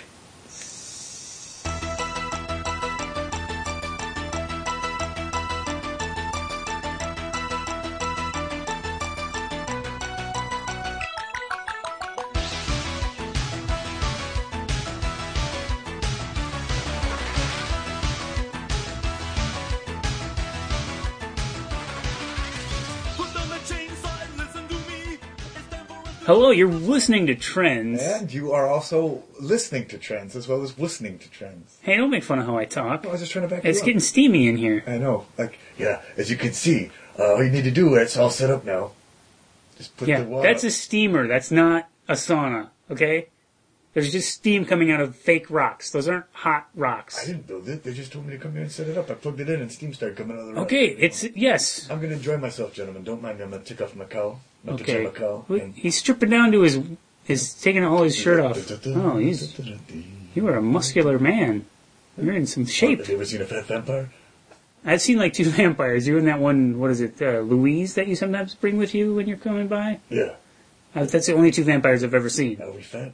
Hello, you're listening to Trends. And you are also listening to trends as well as listening to trends. Hey, don't make fun of how I talk. I was just trying to back It's you up. getting steamy in here. I know. Like, yeah, as you can see, uh, all you need to do, it's all set up now. Just put Yeah, the water. that's a steamer. That's not a sauna, okay? There's just steam coming out of fake rocks. Those aren't hot I rocks. didn't build it. They just told me to come here and set it up. I plugged it in and steam started coming out of the rock. Okay, it's, yes. I'm going to enjoy myself, gentlemen. Don't mind me. I'm going to take off my cowl. My Okay. pajama cowl. Wait, and- he's stripping down to his, his taking all his shirt off. Oh, he's, you are a muscular man. You're in some shape. Have you ever seen a fat vampire? I've seen like two vampires. You and that one, what is it, uh, Louise, that you sometimes bring with you when you're coming by? Yeah. Uh, that's the only two vampires I've ever seen. Are we fat?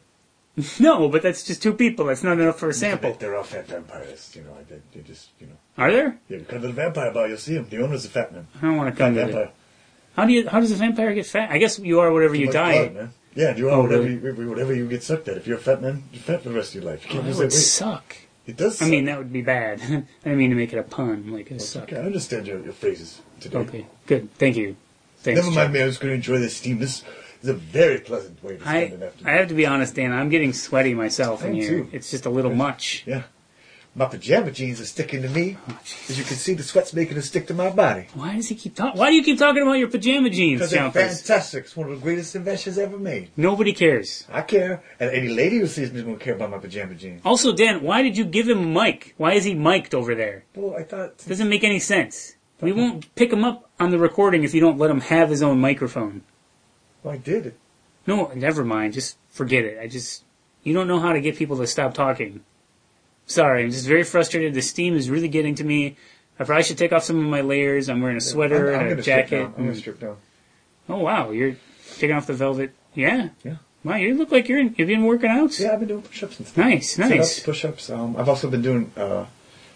No, but that's just two people. That's not enough for a sample. They're all fat vampires. You know, I did. They just, you know. Are there? Yeah, come to the vampire bar, you'll see him. The owner's a fat man. I don't want to Fat come to vampire. it. How do you? How does a vampire get fat? I guess you are whatever you Much diet. blood, man. Yeah, you are Oh, whatever, really? you, whatever you get sucked at. If you're a fat man, you're fat for the rest of your life. You Oh, can't that lose would that weight. suck. It does I suck. mean, that would be bad. I didn't mean to make it a pun. Like it would suck. Okay, I understand your, your phrases today. Okay, good. Thank you. Thanks, Never mind Chuck. me, I was going to enjoy this steam. This is a very pleasant way to spend I, an afternoon. I have to be honest, Dan. I'm getting sweaty myself I in am here. too. It's just a little much. Yeah. My pajama jeans are sticking to me. Oh, jeez. As you can see, the sweat's making it stick to my body. Why does he keep talking? Why do you keep talking about your pajama jeans, Because they're Jumpers? fantastic. It's one of the greatest inventions ever made. Nobody cares. I care. And any lady who sees me is going to care about my pajama jeans. Also, Dan, why did you give him a mic? Why is he mic'd over there? Well, I thought... Doesn't make any sense. We won't pick him up on the recording if you don't let him have his own microphone. Well, I did it. No, never mind. Just forget it. I just... You don't know how to get people to stop talking. Sorry, I'm just very frustrated. The steam is really getting to me. I probably should take off some of my layers. I'm wearing a sweater I'm, I'm and a gonna strip jacket. down. I'm going and- to strip down. Oh, wow. You're taking off the velvet. Yeah. Yeah. Wow, you look like you're in, you've been working out. Yeah, I've been doing push-ups and stuff. Nice, nice. Sit-ups, push-ups. Um, I've also been doing uh,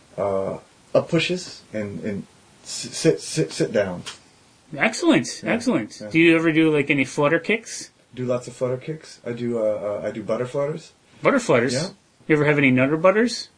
uh, up pushes and, and sit, sit, sit, sit down. Excellent, Yeah, excellent. yeah. Do you ever do like any flutter kicks? Do lots of flutter kicks. I do. Uh, uh, I do butter flutters. Butter flutters? Yeah. You ever have any nutter butters?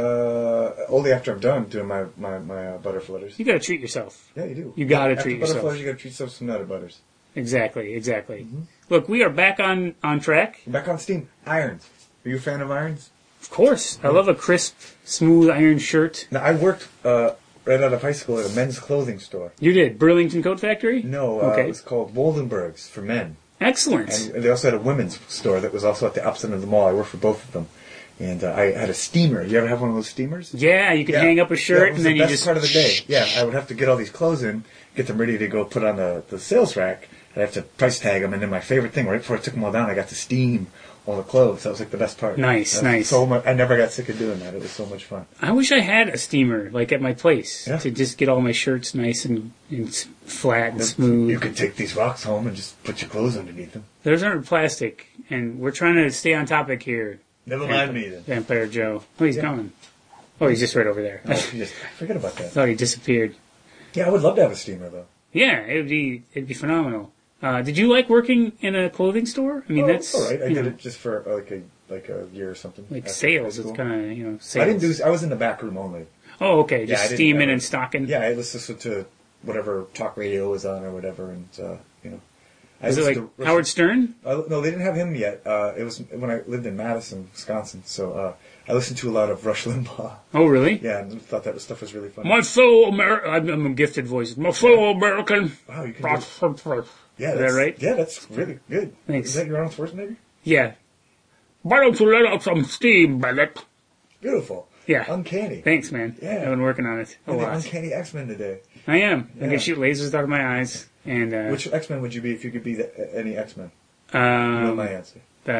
Uh, only after I'm done doing my my, my uh, butter flutters. You gotta treat yourself. Yeah, you do. You gotta after treat butter yourself. flutters, you gotta treat yourself to some nutter butters. Exactly, exactly. Mm-hmm. Look, we are back on, on track. Back on steam. Irons. Are you a fan of irons? Of course. I love a crisp, smooth iron shirt. Now, I worked uh, right out of high school at a men's clothing store. You did. Burlington Coat Factory? No, uh, Okay. it was called Woldenberg's for men. Excellent. And they also had a women's store that was also at the opposite end of the mall. I worked for both of them. And uh, I had a steamer. You ever have one of those steamers? yeah, you could hang up a Yeah, shirt it was and then the you best just... part of the day. Yeah, I would have to get all these clothes in, get them ready to go put on the, the sales rack. I'd have to price tag them, and then my favorite thing, right before I took them all down, I got to steam all the clothes. That was like the best part. Nice, That was nice. So much, I never got sick of doing that. It was so much fun. I wish I had a steamer, like at my place, Yeah. to just get all my shirts nice and, and s- flat and smooth. You could take these rocks home and just put your clothes underneath them. Those aren't plastic, and we're trying to stay on topic here. Never Vampire- mind me then. Vampire Joe. Oh, he's Yeah. gone. Oh, he's just right over there. Oh, you just forget about I that. thought he disappeared. Yeah, I would love to have a steamer though. Yeah, it'd be it'd be phenomenal. Uh, did you like working in a clothing store? I mean, Oh, that's all right. I you did know, it just for uh, like a like a year or something. like after sales. high It's school. kind of you know sales. I didn't do. I was in the back room only. Oh, okay, Yeah, just I didn't steaming ever- and stocking. Yeah, I listened to whatever talk radio was on or whatever, and uh, you know. I Was it like listened to- Howard Stern? Uh, no, they didn't have him yet. Uh, it was when I lived in Madison, Wisconsin. So uh, I listened to a lot of Rush Limbaugh. Oh, really? Yeah, and thought that stuff was really fun. My fellow American, I'm a gifted voice. My fellow American. Wow, you can do. Is Yeah, that that's, right? Yeah, that's really good. Thanks. Is that your Arnold Schwarzenegger? Yeah. Why don't you let out some steam, Bennett? Beautiful. Yeah. Uncanny. Thanks, man. Yeah. I've been working on it a You're the lot. Uncanny X-Men today. I am. I Yeah. can shoot lasers out of my eyes. And, uh, Which X-Men would you be if you could be the, any X-Men? You know um, my answer.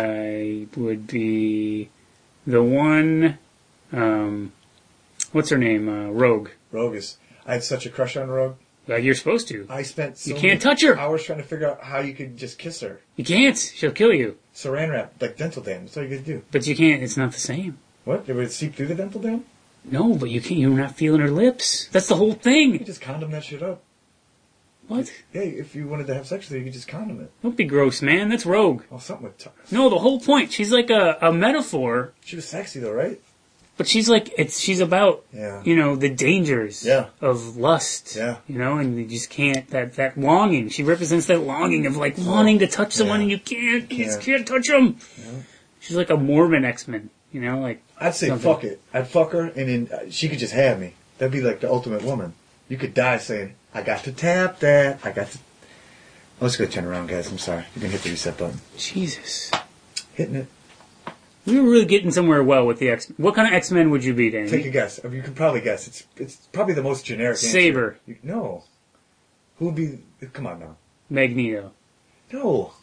I would be the one, um, what's her name? Uh, Rogue. Rogue is. I had such a crush on Rogue. Like you're supposed to. I spent so You can't many touch her. hours trying to figure out how you could just kiss her. You can't. She'll kill you. Saran wrap, like dental dam. That's all you could do. But you can't. It's not the same. What? It would seep through the dental dam? No, but you can't. You're not feeling her lips. That's the whole You thing. could just condom that shit up. What? Yeah, if you wanted to have sex with her, you could just condom it. Don't be gross, man. That's Rogue. Oh, something would. T- No, the whole point. She's like a, a metaphor, she was sexy though, right? but she's like it's. She's about Yeah. you know the dangers Yeah. of lust. Yeah. You know, and you just can't. That that longing. She represents that longing of like wanting to touch someone Yeah. and you can't. You just Can't. can't touch them. Yeah. She's like a Mormon X-Men. You know, like I'd say something. fuck it. I'd fuck her, and then uh, she could just have me. That'd be like the ultimate woman. You could die saying, "I got to tap that. I got to." Oh, let's go turn around, guys. I'm sorry. You can hit the reset button. Jesus. Hitting it. We were really getting somewhere well with the X. What kind of X-Men would you be, Danny? Take a guess. I mean, you can probably guess. It's it's probably the most generic answer. Saber. You, no. Who would be? Come on now. Magneto. No.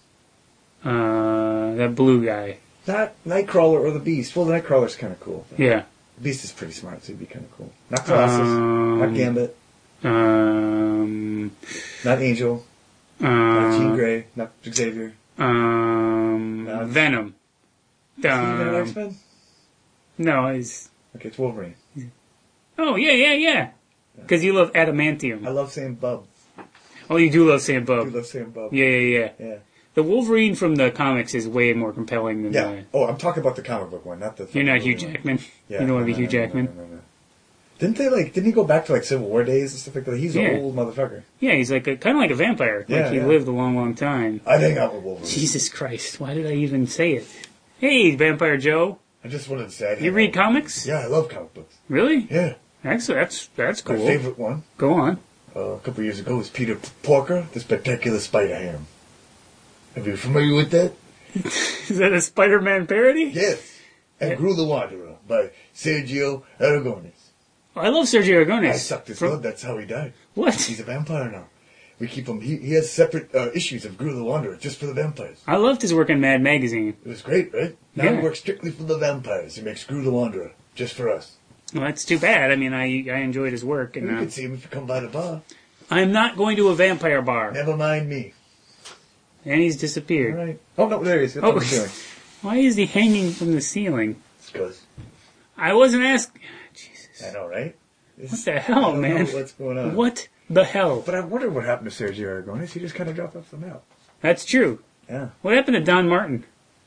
Uh, that blue guy. Not Nightcrawler or the Beast. Well, the Nightcrawler's kind of cool. Yeah. Beast is pretty smart, so he'd be kind of cool. Not Colossus, Um, not Gambit, Um, not Angel, not Jean um, Grey, not Xavier. um, No. Venom. Is he even an Um, X-Men? no, it's... Okay, it's Wolverine. Oh, yeah, yeah, yeah. Because you love adamantium. I love saying Bub. Oh, you do love saying I Bub. do love saying Bub. Yeah, yeah, yeah. Yeah. The Wolverine from the comics is way more compelling than Yeah. the... Oh, I'm talking about the comic book one, not the... You're not Hugh movie one. Jackman. Yeah. You don't want to no, be Hugh no, no, Jackman. No, no, no, no. Didn't they, like... Didn't he go back to, like, Civil War days and stuff like that? He's Yeah. an old motherfucker. Yeah, he's like a, kind of like a vampire. Yeah, like he yeah. lived a long, long time. I'd hang out with Wolverine. Jesus Christ, why did I even say it? Hey, Vampire Joe. I just wanted to say... I'd You hang read out. comics? Yeah, I love comic books. Really? Yeah. Actually, that's that's My cool. favorite one, Go on. uh, a couple years ago, was Peter Porker, the Spectacular Spider-Ham. Are you familiar with that? Is that a Spider-Man parody? Yes. And Yeah. Gru the Wanderer by Sergio Aragones. Oh, I love Sergio Aragones. I sucked his From- blood, that's how he died. What? He's a vampire now. We keep him, he, he has separate uh, issues of Gru the Wanderer just for the vampires. I loved his work in Mad Magazine. It was great, right? Now Yeah. he works strictly for the vampires. He makes Gru the Wanderer just for us. Well, that's too bad. I mean, I I enjoyed his work, and You uh, can see him if you come by the bar. I'm not going to a vampire bar. Never mind me. And he's All disappeared. right. Oh, no, there he is. That's Oh. what I'm doing. Why is he hanging from the ceiling? It's because... I wasn't asking. Jesus. I know, right? What the hell, I don't man? know what's going on. What the hell? But I wonder what happened to Sergio Aragones. He just kind of dropped off the map. That's true. Yeah. What happened to Don Martin?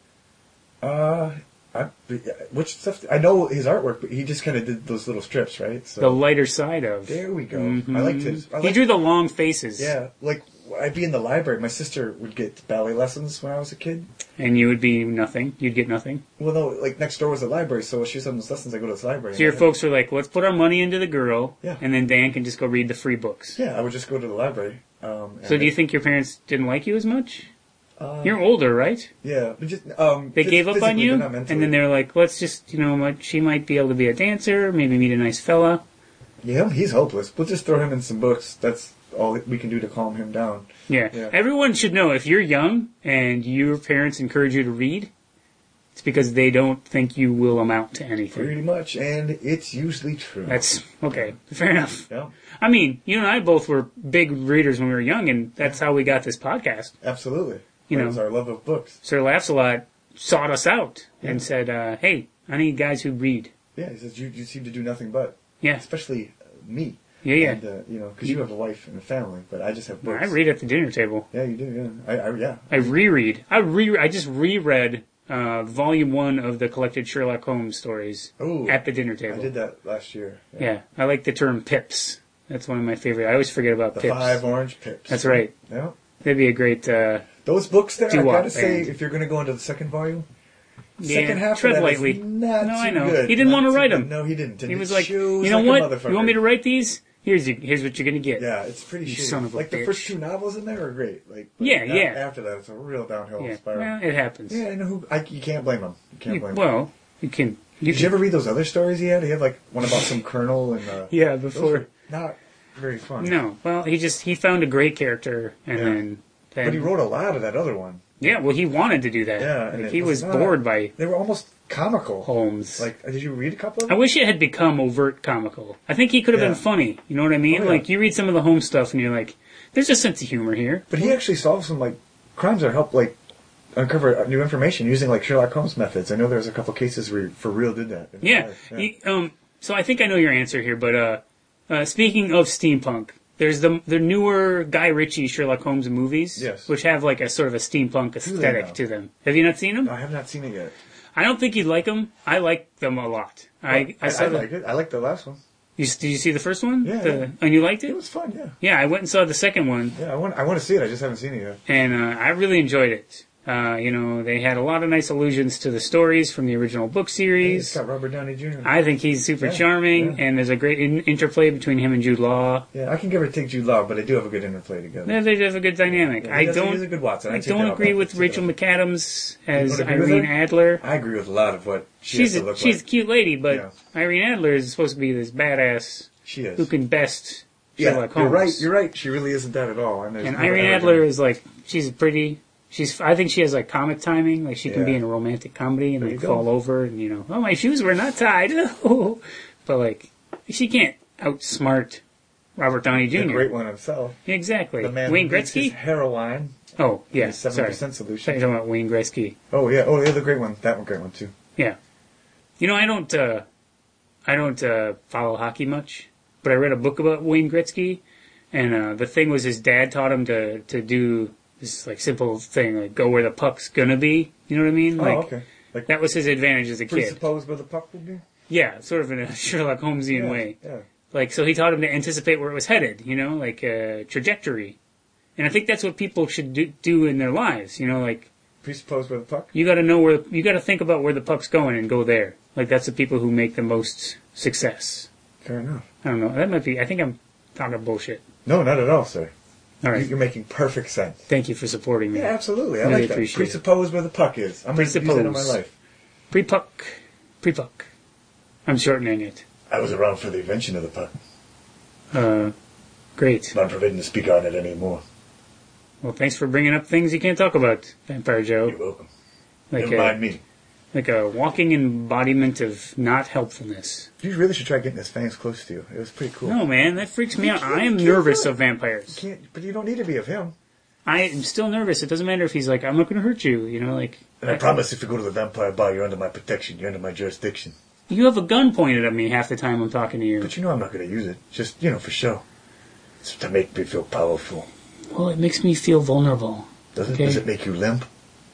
Uh, I, which stuff? I know his artwork, but he just kind of did those little strips, right? So The lighter side of. there we go. Mhm. I liked his. I He liked, drew the long faces. yeah, like I'd be in the library. My sister would get ballet lessons when I was a kid. And you would be nothing. You'd get nothing. Well, no, like next door was a library, so she was having those lessons. I go to this library. So your and I- folks were like, let's put our money into the girl, Yeah. and then Dan can just go read the free books. Yeah, I would just go to the library. Um, So and do you think your parents didn't like you as much? Uh, You're older, right? yeah, but just um, They phys- gave up on physically, you, but not and mentally. then they're like, let's just, you know, what, she might be able to be a dancer, maybe meet a nice fella. Yeah, he's hopeless. We'll just throw him in some books. That's all we can do to calm him down. Yeah. Yeah. Everyone should know, if you're young and your parents encourage you to read, it's because they don't think you will amount to anything. Pretty much, and it's usually true. That's, okay, fair enough. Yeah, I mean, you and I both were big readers when we were young, and that's how we got this podcast. absolutely. You That know. was our love of books. Sir Laughs-A-Lot sought us out and Yeah. said, uh, hey, I need guys who read. Yeah, he says you, you seem to do nothing but, Yeah, especially uh, me. yeah, yeah. And, uh, you know, because you have a wife and a family, but I just have books. I read at the dinner table. Yeah, you do. Yeah, I, I yeah. I reread. I re. I just reread uh, volume one of the collected Sherlock Holmes stories Ooh, at the dinner I table. did that last year. Yeah, I like the term pips. That's one of my favorite. I always forget about The pips. Five Orange Pips. That's right. Yeah. That'd be a great. Uh, Those books there, I Doo-wop gotta say, band. if you're going to go into the second volume, yeah, second half tread of that lightly. is not No, too I know. good. He didn't Not want to too write good. them. No, he didn't. And he it was like, chews you know like a what? motherfucker. You want me to write these? Here's you, here's what you're gonna get. Yeah, it's pretty You shitty. son of a like the bitch. first two novels in there are great. Like, but Yeah, a- yeah. After that, it's a real downhill Yeah. spiral. Well, it happens. Yeah, I know who. I, you can't blame him. You can't You- blame him. well, you can. You Did can. you ever read those other stories he had? He had like one about some colonel and. Uh, Yeah, those before. were not very fun. No, well, he just he found a great character, and Yeah. then, then But he wrote a lot of that other one. yeah, well, he wanted to do that. Yeah, Like, and it he was, was not- bored by They were almost comical. Holmes. Like, did you read a couple of I them? wish it had become overt comical. I think he could have Yeah. been funny. You know what I mean? Oh, yeah. Like you read some of the Holmes stuff, and you're like, "There's a sense of humor here." But he actually solved some like crimes that helped like uncover new information using like Sherlock Holmes methods. I know there's a couple cases where he for real did that. in real Yeah. life. He, um. So I think I know your answer here, but uh, uh, speaking of steampunk, there's the the newer Guy Ritchie Sherlock Holmes movies, Yes. which have like a sort of a steampunk they aesthetic now? to them. Have you not seen them? I have not seen it yet. I don't think you'd like them. I like them a lot. I, I I, saw I the, like it. I like the last one. You, did you see the first one? Yeah, The- yeah. And you liked It it? was fun. Yeah. Yeah, I went and saw the second one, Yeah. I want. I want to see it. I just haven't seen it yet. and uh, I really enjoyed it. Uh, you know, they had a lot of nice allusions to the stories from the original book It's series. got Robert Downey Junior I think he's super Yeah, charming, yeah. and there's a great in- interplay between him and Jude Law. Yeah, I can give or take Jude Law, but they do have a good interplay together. They they have a good dynamic. Yeah, I he does- don't. He's a good Watson. I take don't that agree off. with Take it Rachel off. McAdams as don't agree with Irene her? Adler. I agree with a lot of what she She's has to a, look she's a like. cute lady, but Yeah. Irene Adler is supposed to be this badass She is. who can best yeah, Sherlock you're Holmes. right. You're right. She really isn't that at all. And, there's And no Irene elegant- Adler is like, she's pretty, She's. I think she has like comic timing. Like she can Yeah. be in a romantic comedy and There like you go. fall over and you know, oh my shoes were not tied. But like she can't outsmart Robert Downey The Junior great one himself. Exactly. The man Wayne who makes his Gretzky. heroine. Oh yeah, The seven sorry. percent Sorry, solution. you're talking about Wayne Gretzky. Oh yeah. Oh, the other great one. That one, great one too. Yeah. You know, I don't. Uh, I don't uh, follow hockey much, but I read a book about Wayne Gretzky, and uh, the thing was his dad taught him to to do this like simple thing, like go where the puck's gonna be. You know what I mean? Like oh, okay. Like that was his advantage as a kid. presuppose where the puck would be. Yeah, sort of in a Sherlock Holmesian Yeah, way. Yeah. Like so, he taught him to anticipate where it was headed. You know, like uh, trajectory. And I think that's what people should do, do in their lives. You know, like Presuppose where the puck. you got to know where you got to think about where the puck's going and go there. Like that's the people who make the most success. Fair enough. I don't know. That might be. I think I'm talking bullshit. No, not at all, sir. All right. You're making perfect sense. Thank you for supporting me. Yeah, absolutely. I Really like that. appreciate it. Presuppose where the puck is. I'm going to use that in my Presuppose. life. Pre-puck. Pre-puck. I'm shortening it. I was around for the invention of the puck. Uh, great. Not forbidden to speak on it anymore. Well, thanks for bringing up things you can't talk about, Vampire You're Joe. welcome. Like Never a, mind me. like a walking embodiment of not helpfulness. You really should try getting his fangs close to you. It was pretty cool. No, man, that freaks me You out. can't- I am you can't nervous do it. of vampires. You can't, but you don't need to be of him. I am still nervous. It doesn't matter if he's like, I'm not going to hurt you. You know, like. And I promise if you go to the vampire bar, you're under my protection. You're under my jurisdiction. You have a gun pointed at me half the time I'm talking to you. But you know I'm not going to use it. Just, you know, for show. It's to make me feel powerful. Well, it makes me feel vulnerable. Does it? Okay. Does it make you limp?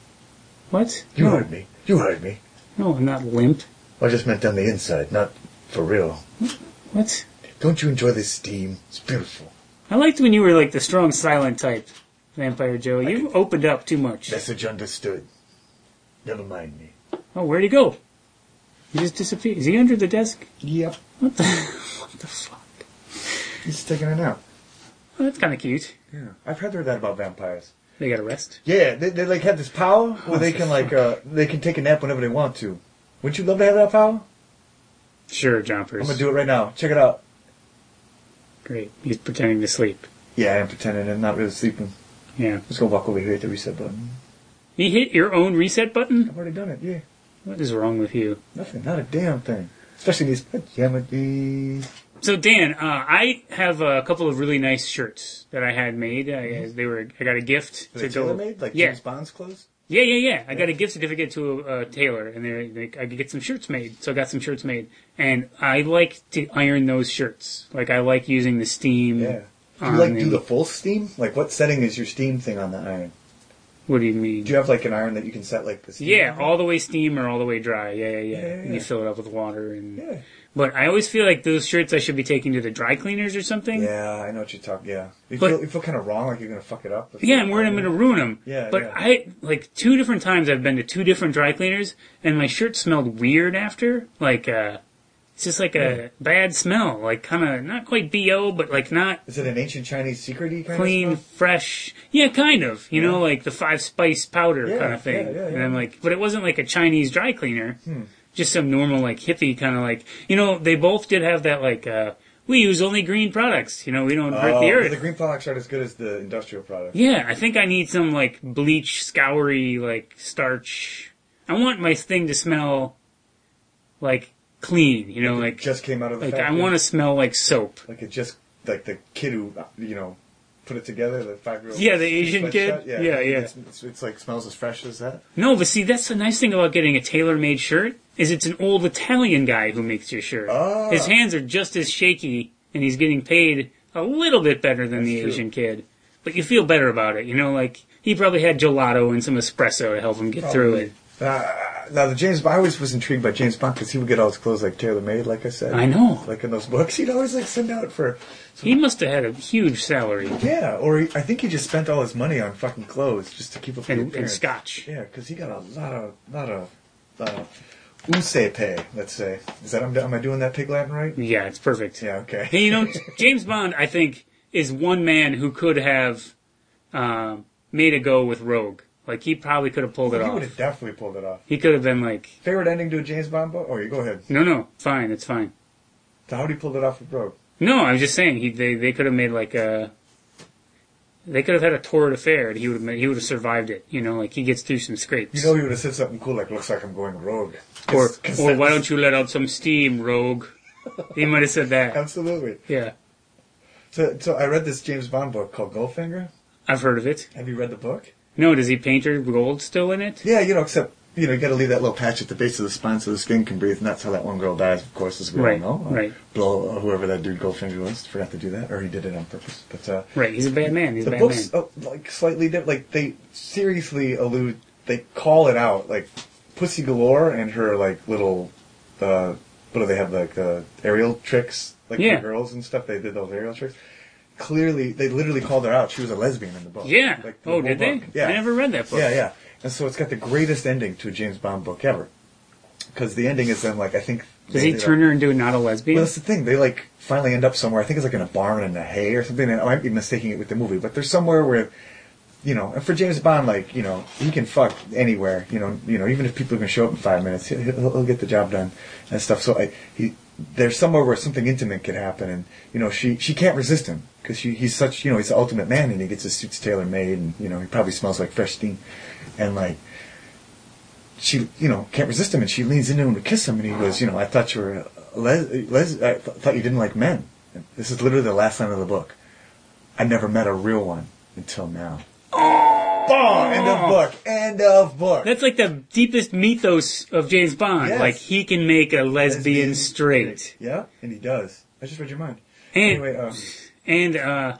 What? You no. heard me. You heard me. No, I'm not limp. I just meant on the inside, not for real. What? Don't you enjoy this steam? It's beautiful. I liked when you were like the strong, silent type, Vampire Joe. You could- opened up too much. Message understood. Never mind me. Oh, where'd he go? He just disappeared. Is he under the desk? Yep. What the? What the fuck? He's taking a nap. Oh, that's kind of cute. Yeah. I've heard that about vampires. They got a rest. Yeah, they, they like have this power where Oh, they for can like uh they can take a nap whenever they want to. Wouldn't you love to have that power? Sure, Jumpers. I'm gonna do it right now. Check it out. Great. He's pretending to sleep. Yeah, I am pretending I'm not really sleeping. Yeah. Let's go walk over here at the reset button. You hit your own reset button? I've already done it. Yeah, What is wrong with you? nothing, not a damn thing. Especially these pajama days. So Dan, uh, I have a couple of really nice shirts that I had made. I, they were I got a gift Are to they go. tailor made like yeah, James Bond's clothes? yeah, yeah, yeah. I got a gift certificate to a, a tailor, and they they I could get some shirts made. So I got some shirts made, and I like to iron those shirts. Like I like using the steam. Yeah. Do on you like the- do the full steam? Like what setting is your steam thing on the iron? What do you mean? Do you have like an iron that you can set like the steam? Yeah, on? all the way steam or all the way dry. Yeah, yeah, yeah. Yeah, yeah, And you yeah. fill it up with water and. Yeah. But I always feel like those shirts I should be taking to the dry cleaners or something. Yeah, I know what you're talking. Yeah, you But- feel you feel kind of wrong, like you're gonna fuck it up. if Yeah, you- I'm worried I'm going to ruin them. Yeah, But yeah. I, like, two different times I've been to two different dry cleaners, and my shirt smelled weird after. Like, uh, it's just like a bad smell. Like, kind of, not quite B O, but like not Is it an ancient Chinese secret-y kind clean, of stuff? fresh. Yeah, kind of. You know, like the five spice powder Yeah, kind of thing. yeah, yeah, And yeah. I'm like, but it wasn't like a Chinese dry cleaner. Hmm. Just some normal, like, hippie kind of like, you know, they both did have that, like, uh, we use only green products. You know, we don't hurt Oh, the earth. the green products aren't as good as the industrial products. Yeah, I think I need some like bleach, scoury, like starch. I want my thing to smell like clean, you know, It like just came out of the like I factory. want to smell like soap. Like it just like the kid who you know put it together, the five year old. Yeah, the Asian kid? Yeah, yeah. It's, it's, it's like smells as fresh as that. No, but see, that's the nice thing about getting a tailor-made shirt is it's an old Italian guy who makes your shirt. Ah. His hands are just as shaky, and he's getting paid a little bit better than That's the true. Asian kid. But you feel better about it, you know, like he probably had gelato and some espresso to help him get through it. Uh, now the James, I always was intrigued by James Bond because he would get all his clothes like tailor made, like I said. I know. Like in those books, he'd always like send out for. He must have had a huge salary. Yeah, or he, I think he just spent all his money on fucking clothes just to keep up with the And, and appearance. scotch. Yeah, because he got a lot of, lot of, lot of use pay. Let's say, is that am, am I doing that pig Latin right? Yeah, it's perfect. Yeah, okay. Hey, you know, James Bond, I think, is one man who could have um, made a go with Rogue. Like, he probably could have pulled it He would off. have definitely pulled it off. He could have been like, Favorite ending to a James Bond book? Oh, you go ahead. no, no, fine, it's fine. So how would he pull it off with Rogue? No, I was just saying, he they, they could have made like a They could have had a torrid affair, and he would have he would have survived it. You know, like he gets through some scrapes. You know, he would have said something cool like, "Looks like I'm going rogue." Or, Cause, cause or why don't you let out some steam, rogue? He might have said that. Absolutely. Yeah. So, so I read this James Bond book called Goldfinger. I've heard of it. Have you read the book? No, does he paint her gold still in it? Yeah, you know, except, you know, you got to leave that little patch at the base of the spine so the skin can breathe, and that's how that one girl dies, of course, as we Right, all know. Uh, right. Blow, uh, whoever that dude Goldfinger was, forgot to do that, or he did it on purpose. But uh, Right, he's a bad man. He's a the bad book's man. uh, like slightly different. Like, they seriously allude, they call it out, like, Pussy Galore and her, like, little, uh, what do they have, like, uh, aerial tricks? Like, Yeah. for girls and stuff, they did those aerial tricks. Clearly, they literally called her out. She was a lesbian in the book. Yeah. Like, the Oh, whole did they? book. Yeah. I never read that book. Yeah, yeah. And so it's got the greatest ending to a James Bond book ever. Because the ending is then, like, I think... Does he turn her into not a lesbian? Well, that's the thing. They, like, finally end up somewhere. I think it's, like, in a barn in a hay or something. And I might be mistaking it with the movie. But there's somewhere where, you know... And for James Bond, like, you know, he can fuck anywhere. You know, you know, even if people can show up in five minutes, he'll, he'll, he'll get the job done and stuff. So I, he... There's somewhere where something intimate could happen, and you know she she can't resist him because he's such you know he's the ultimate man, and he gets his suits tailor made, and you know he probably smells like fresh steam, and like she you know can't resist him, and she leans into him to kiss him, and he goes, you know I thought you were a les, les I th- thought you didn't like men. And this is literally the last line of the book. I never met a real one until now. Oh, end of book. End of book. That's like the deepest mythos of James Bond. Yes. Like, he can make a lesbian, Lesbian straight. Yeah, and he does. I just read your mind. And, Anyway, um, and, uh,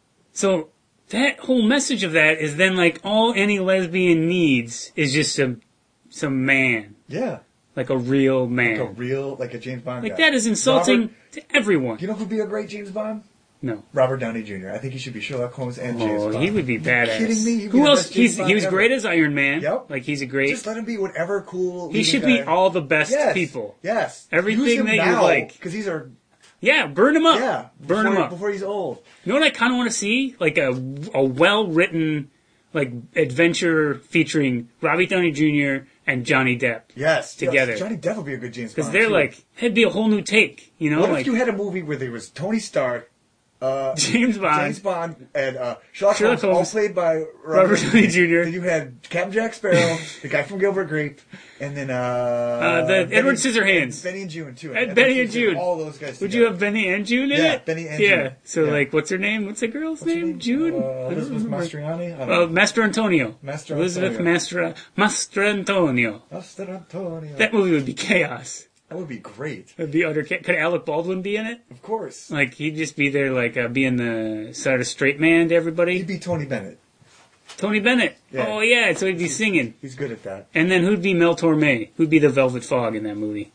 so that whole message of that is then like all any lesbian needs is just some, some man. yeah. Like a real man. Like a real, like a James Bond Like guy. that is insulting Robert, to everyone. you know who'd be a great James Bond? No. Robert Downey Junior I think he should be Sherlock Holmes and James Oh, Bond. he would be badass. Are you kidding me? He'd be Who the else? best James He's, Bond he was ever. great as Iron Man. Yep. Like he's a great. Just let him be whatever cool. He leading should guy. be all the best yes. people. Yes. Everything Use him that you now, like. because he's our Yeah, burn him up. yeah. burn before, him up. before he's old. You know what I kind of want to see? Like a a well written like adventure featuring Robbie Downey Junior and Johnny Depp. Yes. Together. Yes. Johnny Depp would be a good James Bond. Because they're too. like, it'd be a whole new take, you know? What like if you had a movie where there was Tony Stark, uh, James Bond, James Bond, and uh, Sherlock, Sherlock Holmes, all Holmes, played by Robert, Robert Downey Junior Then you had Captain Jack Sparrow, the guy from Gilbert Grape, and then uh, Uh, the Benny- Edward Scissorhands. Benny and June too. And Benny and June. All those guys. Would together. you have Benny and June in Yeah, it? Benny and yeah. June. So Yeah. like, what's her name? What's the girl's What's her name? June? Uh, I don't Elizabeth remember. Mastriani. I don't Uh, know. Master Antonio. Master Elizabeth Antonio. Master Master Antonio. Master Antonio. That movie would be chaos. That would be great. It'd be utter chaos. Could Alec Baldwin be in it? Of course. Like he'd just be there, like uh, being the sort of straight man to everybody. He'd be Tony Bennett. Tony Bennett. Yeah. Oh yeah, so he'd be singing. He's good at that. And then who'd be Mel Torme? Who'd be the Velvet Fog in that movie?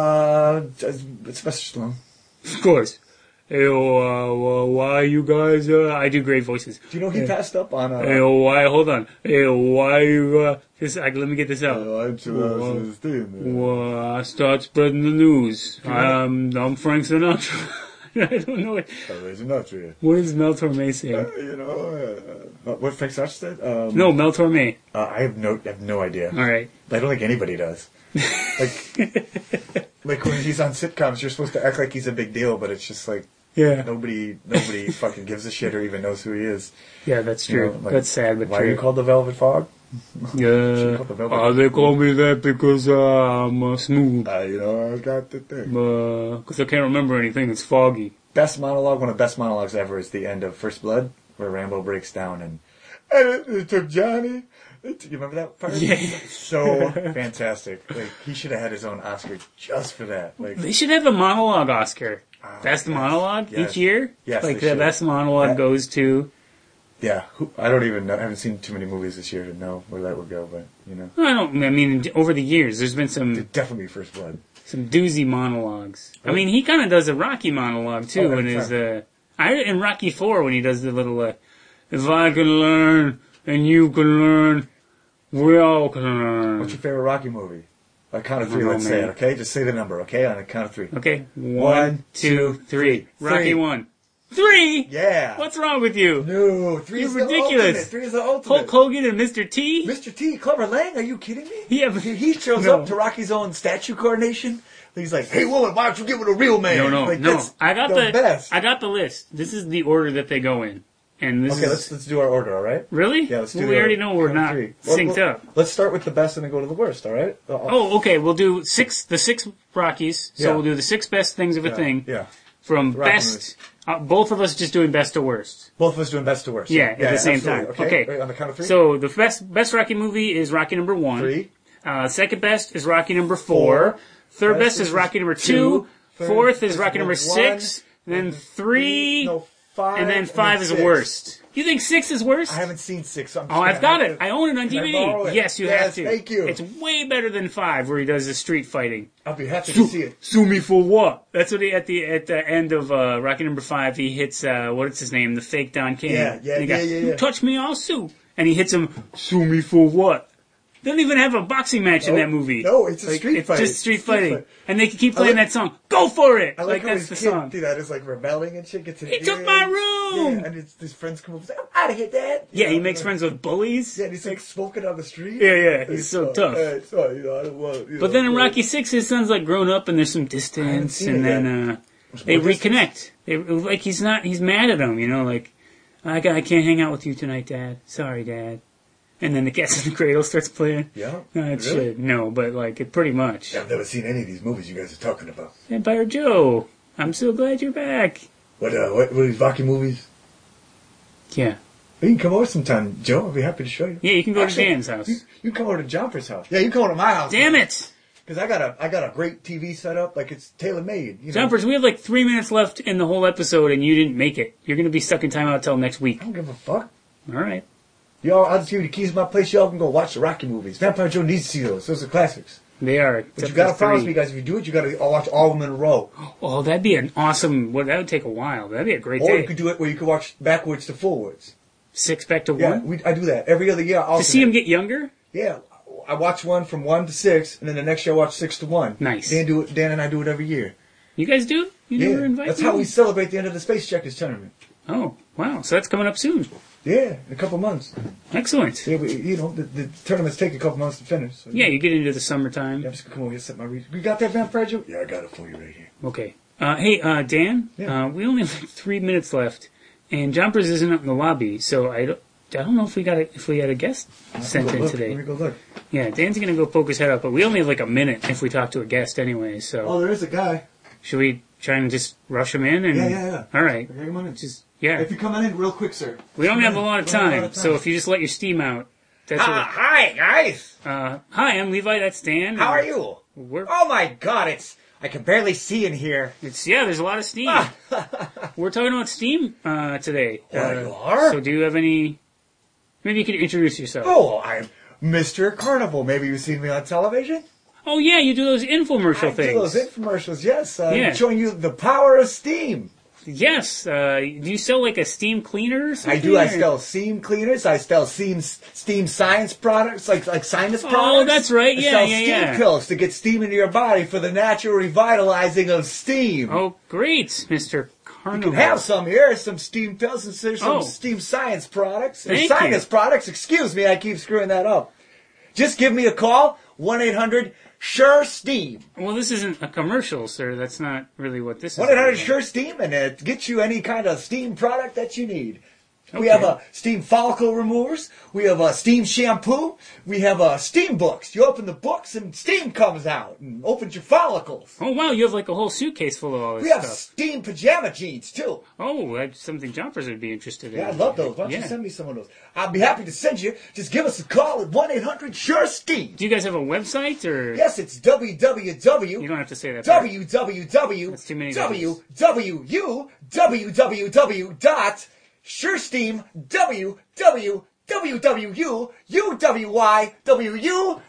Uh, it's Sylvester Stallone. Of course. Hey, oh, uh, why you guys? Uh, I do great voices. Do you know he passed up on uh, Hey, oh, why? Hold on. Hey, oh, why you? Uh, this, I, let me get this out. Uh, I'm Sylvester Stallone. Well, I start spreading the news. know- I'm, I'm Frank Sinatra. I don't know what. Oh, there's not true. What does Mel Torme say? Uh, you know, uh, what Frank Sinatra said? Um, No, Mel Torme. uh, I have no, I have no idea. All right. I don't think anybody does. Like, like when he's on sitcoms, you're supposed to act like he's a big deal, but it's just like Yeah. nobody, nobody fucking gives a shit or even knows who he is. Yeah, that's You true. know, like, That's sad, but why true. are you called the Velvet Fog? Yeah. called the Velvet Uh, they call me that because uh, I'm uh, smooth. Uh, you know, I got the thing. Because I can't remember anything. It's foggy. Best monologue, one of the best monologues ever is the end of First Blood, where Rambo breaks down and, and it, it took Johnny. It, you remember that part? Yeah. So fantastic. Like, he should have had his own Oscar just for that. Like, They should have a monologue Oscar. Ah, Best yes, monologue yes. each year? Yes, Like they the should. best monologue That- goes to... yeah, who, I don't even know. I haven't seen too many movies this year to know where that would go, but, you know. I don't... I mean, over the years, there's been some It'd definitely be First Blood. some doozy monologues. I mean, he kind of does a Rocky monologue, too, Oh, in every his... time. Uh, I in Rocky four, when he does the little... Uh, if I can learn, and you can learn, we all can learn. What's your favorite Rocky movie? On a count of I three, don't know, let's say it, man. okay? Just say the number, okay? On a count of three. Okay, one, One, two, two, three. three. Rocky Three. one. Three? Yeah. What's wrong with you? No, three You're is ridiculous. the ultimate. Three is the ultimate. Hulk Hogan and Mister T? Mister T, Clever Lang, are you kidding me? Yeah, but- he, he shows No. up to Rocky's own statue coronation. He's like, "Hey woman, why don't you give it a real man?" No, no, like, no. that's I got the, the, best. I got the list. This is the order that they go in. And this Okay, is... let's let's do our order, all right? Really? Yeah, let's do well, the we already order. know we're Count not three. synced Well, up. Let's start with the best and then go to the worst, all right? Uh, Oh, okay. We'll do six. The six Rockies. So Yeah. we'll do the six best things of a yeah, thing. Yeah. From Rocky best. Uh, both of us just doing best to worst. Both of us doing best to worst. Yeah, at the same absolutely. time. Okay. Okay. Right, on the count of three? So the best best Rocky movie is Rocky number one. Three. Uh, second best is Rocky number four. Four. Third Best best is is Rocky number two. two. Third Fourth is is Rocky number one. six. And then three. No, five. And then five is six. worst. You think six is worst? I haven't seen six, so I'm just Oh, gonna I've got have it. to- I own it on Can I D V borrow D. it? Yes, you Yes, have to. thank you. It's way better than five, where he does the street fighting. I'll be happy to see it. Sue me for what? That's what he at the at the end of uh, Rocky number five. He hits uh, what is his name? The fake Don King. Yeah, yeah, And he yeah, goes, yeah, "You yeah. touch me, I'll sue. And he hits him. Sue me for what? They don't even have a boxing match in No, that movie. no, it's a Like, street it's fight. just street Street fighting, fight. and they can keep playing like- that song. Go for it! I like, how that's his the kid song. do that. It's like rebelling and shit. Gets in He the took ear. my room! Yeah, and it's, his friends come over and say, I'm out of here, Dad. You Yeah, know, he makes and- friends with bullies. Yeah, and he's like smoking on the street. Yeah, yeah, he's so uh, tough. Uh, so, you know, I don't want, you But know, then in uh, Rocky Six, his son's like grown up, and there's some distance, seen and it yet. then uh, they more distance? reconnect. They, like he's not, he's mad at him, you know, like I, got, I can't hang out with you tonight, Dad. Sorry, Dad. And then the Cats in the Cradle starts playing. Yeah? No, it's Really? shit. No, but like it pretty much. I've never seen any of these movies you guys are talking about. Empire Joe, I'm so glad you're back. What, uh, what, what are these Rocky movies? Yeah, You can come over sometime, Joe. I'll be happy to show you. yeah. You can go Actually, to Dan's house. You, you can come over to Jumper's house. Yeah, you can come over to my house. Damn it, Because I got a, I got a great T V set up. Like, it's tailor-made. You know? Jumpers. We have like three minutes left in the whole episode, and you didn't make it. You're gonna be stuck in timeout till next week. I don't give a fuck. All right. Y'all, I'll just give you the keys to my place. Y'all can go watch the Rocky movies. Vampire Joe needs to see those. Those are classics. They are. But you gotta promise me, guys, if you do it, you gotta watch all of them in a row. Oh, that'd be an awesome. Well, that would take a while. That'd be a great Or day. you could do it where you could watch backwards to forwards. Six back to Yeah, one. we, I do that every other year. To see him get younger. Yeah, I watch one from one to six, and then the next year I watch six to one. Nice. Dan do it. Dan and I do it every year. You guys do? You Yeah, never invite that's me? how we celebrate the end of the Space Checkers tournament. Oh, wow. So that's coming up soon. Yeah, in a couple months. Excellent. Yeah, we, you know, the, the tournaments take a couple months to finish. So, Yeah, you get into the summertime. yeah, I'm just gonna come over here and set my read. You got that Vampire Joe? Yeah, I got it for you right here. Okay. Uh, hey, uh, Dan, Yeah. uh, we only have like three minutes left, and Jumpers isn't up in the lobby, so I don't, I don't know if we got a, if we had a guest sent Let me in go look. today. Let me go look. Yeah, Dan's gonna go poke his head up, but we only have like a minute if we talk to a guest anyway. So Oh, there is a guy. should we try and just rush him in? And Yeah, yeah, yeah. All right. Okay, come on in. Just yeah. If you're coming in real quick, sir. We don't have a lot of We don't have a time, lot of so if you just let your steam out, that's Ah, hi, guys. what. Uh, hi, I'm Levi. That's Dan. How are you? We're, Oh my God, it's I can barely see in here. it's yeah. There's a lot of steam. We're talking about Steam uh, today. Oh, Uh, you are? So do you have any? Maybe you could introduce yourself. Oh, I'm. Mister Carnival. Maybe you've seen me on television. Oh yeah, you do those infomercial I things. do those infomercials, yes. Uh, Yeah. Showing you the power of steam. Yes. Uh, do you sell like a steam cleaner or I something? do. I or- sell steam cleaners. I sell steam steam science products, like like sinus Oh, products. that's right. I Yeah, sell yeah, steam yeah. pills to get steam into your body for the natural revitalizing of steam. Oh, great, Mister You Carnival. can have some here, some steam pills, and there's some Oh. steam science products. And Thank sinus you. products, excuse me, I keep screwing that up. Just give me a call, one eight hundred sure steam. Well, this isn't a commercial, sir. That's not really what this is. one eight hundred about. sure steam, and it gets you any kind of steam product that you need. We Okay. have a steam follicle removers. We have a steam shampoo. We have a steam books. You open the books and steam comes out and opens your follicles. Oh wow, you have like a whole suitcase full of all this We have stuff. steam pajama jeans too. Oh, that's something Jumpers would be interested in. Yeah, I love those. Why don't Yeah. you send me some of those? I'll be happy to send you. Just give us a call at one eight hundred sure steam. Do you guys have a website or? Yes, it's w w w. You don't have to say that. part. w w w. That's too many w w u w w w dot suresteam w w w w u u w y w u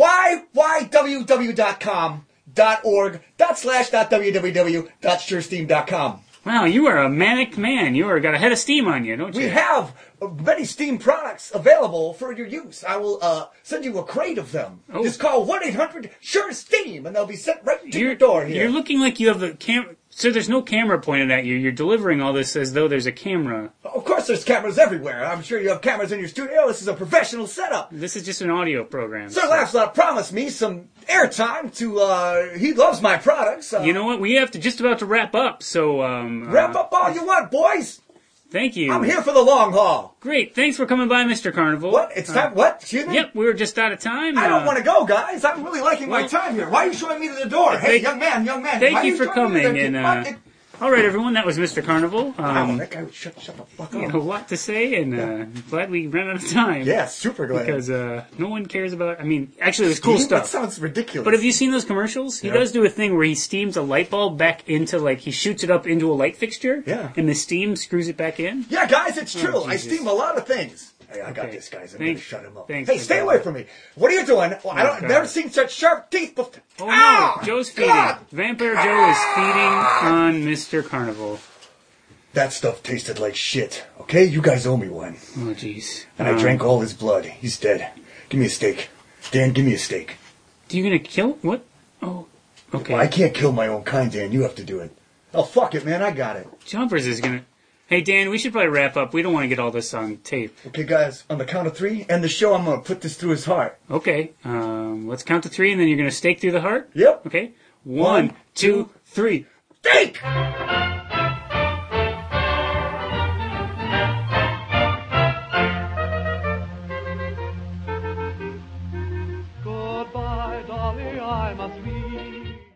y y w w dot com dot org dot slash dot w w w dot suresteam dot com. Wow, you are a manic man. You are got a head of steam on you, don't you? We have uh, many steam products available for your use. I will uh, send you a crate of them. Oh. Just call one eight hundred sure steam and they'll be sent right to You're, your door here. you're looking like you have the cam. So there's no camera pointed at you. You're delivering all this as though there's a camera. Of course, there's cameras everywhere. I'm sure you have cameras in your studio. This is a professional setup. This is just an audio program. Sir Laughlot promised me some airtime to, uh, he loves my products. Uh, You know what? We have to just about to wrap up. So um, wrap uh, up all you want, boys. Thank you. I'm here for the long haul. Great. Thanks for coming by, Mister Carnival. What? It's time. What? Excuse me? Yep, we were just out of time. I don't Uh, want to go, guys. I'm really liking well- my time here. Why are you showing me to the door? Hey, Thank- young man, young man. Thank why are you for showing me to coming. the- And What? uh, It- all right, everyone, that was Mister Carnival. Wow, Um, that guy would shut, shut the fuck you up. know, a lot to say, and uh, glad we ran out of time. Yeah, super glad. Because uh, no one cares about. I mean, actually, there's cool Steam? stuff. That sounds ridiculous. But have you seen those commercials? He Yeah. does do a thing where he steams a light bulb back into, like, he shoots it up into a light fixture. Yeah. And the steam screws it back in. Yeah, guys, it's true. Oh, I Jesus. steam a lot of things. Hey, I got Okay. this, guys. I'm going to Thanks. shut him up. Thanks Hey, for stay that. away from me. What are you doing? Well, I don't, God. I've never seen such sharp teeth before. Oh Ow! no, Joe's feeding. God! Vampire Joe is feeding on Mister Carnival. That stuff tasted like shit. Okay, you guys owe me one. Oh jeez. And I Um, drank all his blood. He's dead. Give me a steak. Dan, give me a steak. Do you gonna kill what? Oh, okay. I can't kill my own kind, Dan. You have to do it. Oh, fuck it, man. I got it. Jumpers is gonna. Hey Dan, we should probably wrap up. We don't want to get all this on tape. Okay, guys, on the count of three, end the show. I'm going to put this through his heart. Okay. Um, let's count to three, and then you're gonna stake through the heart. Yep. Okay. One, two, three. Steak!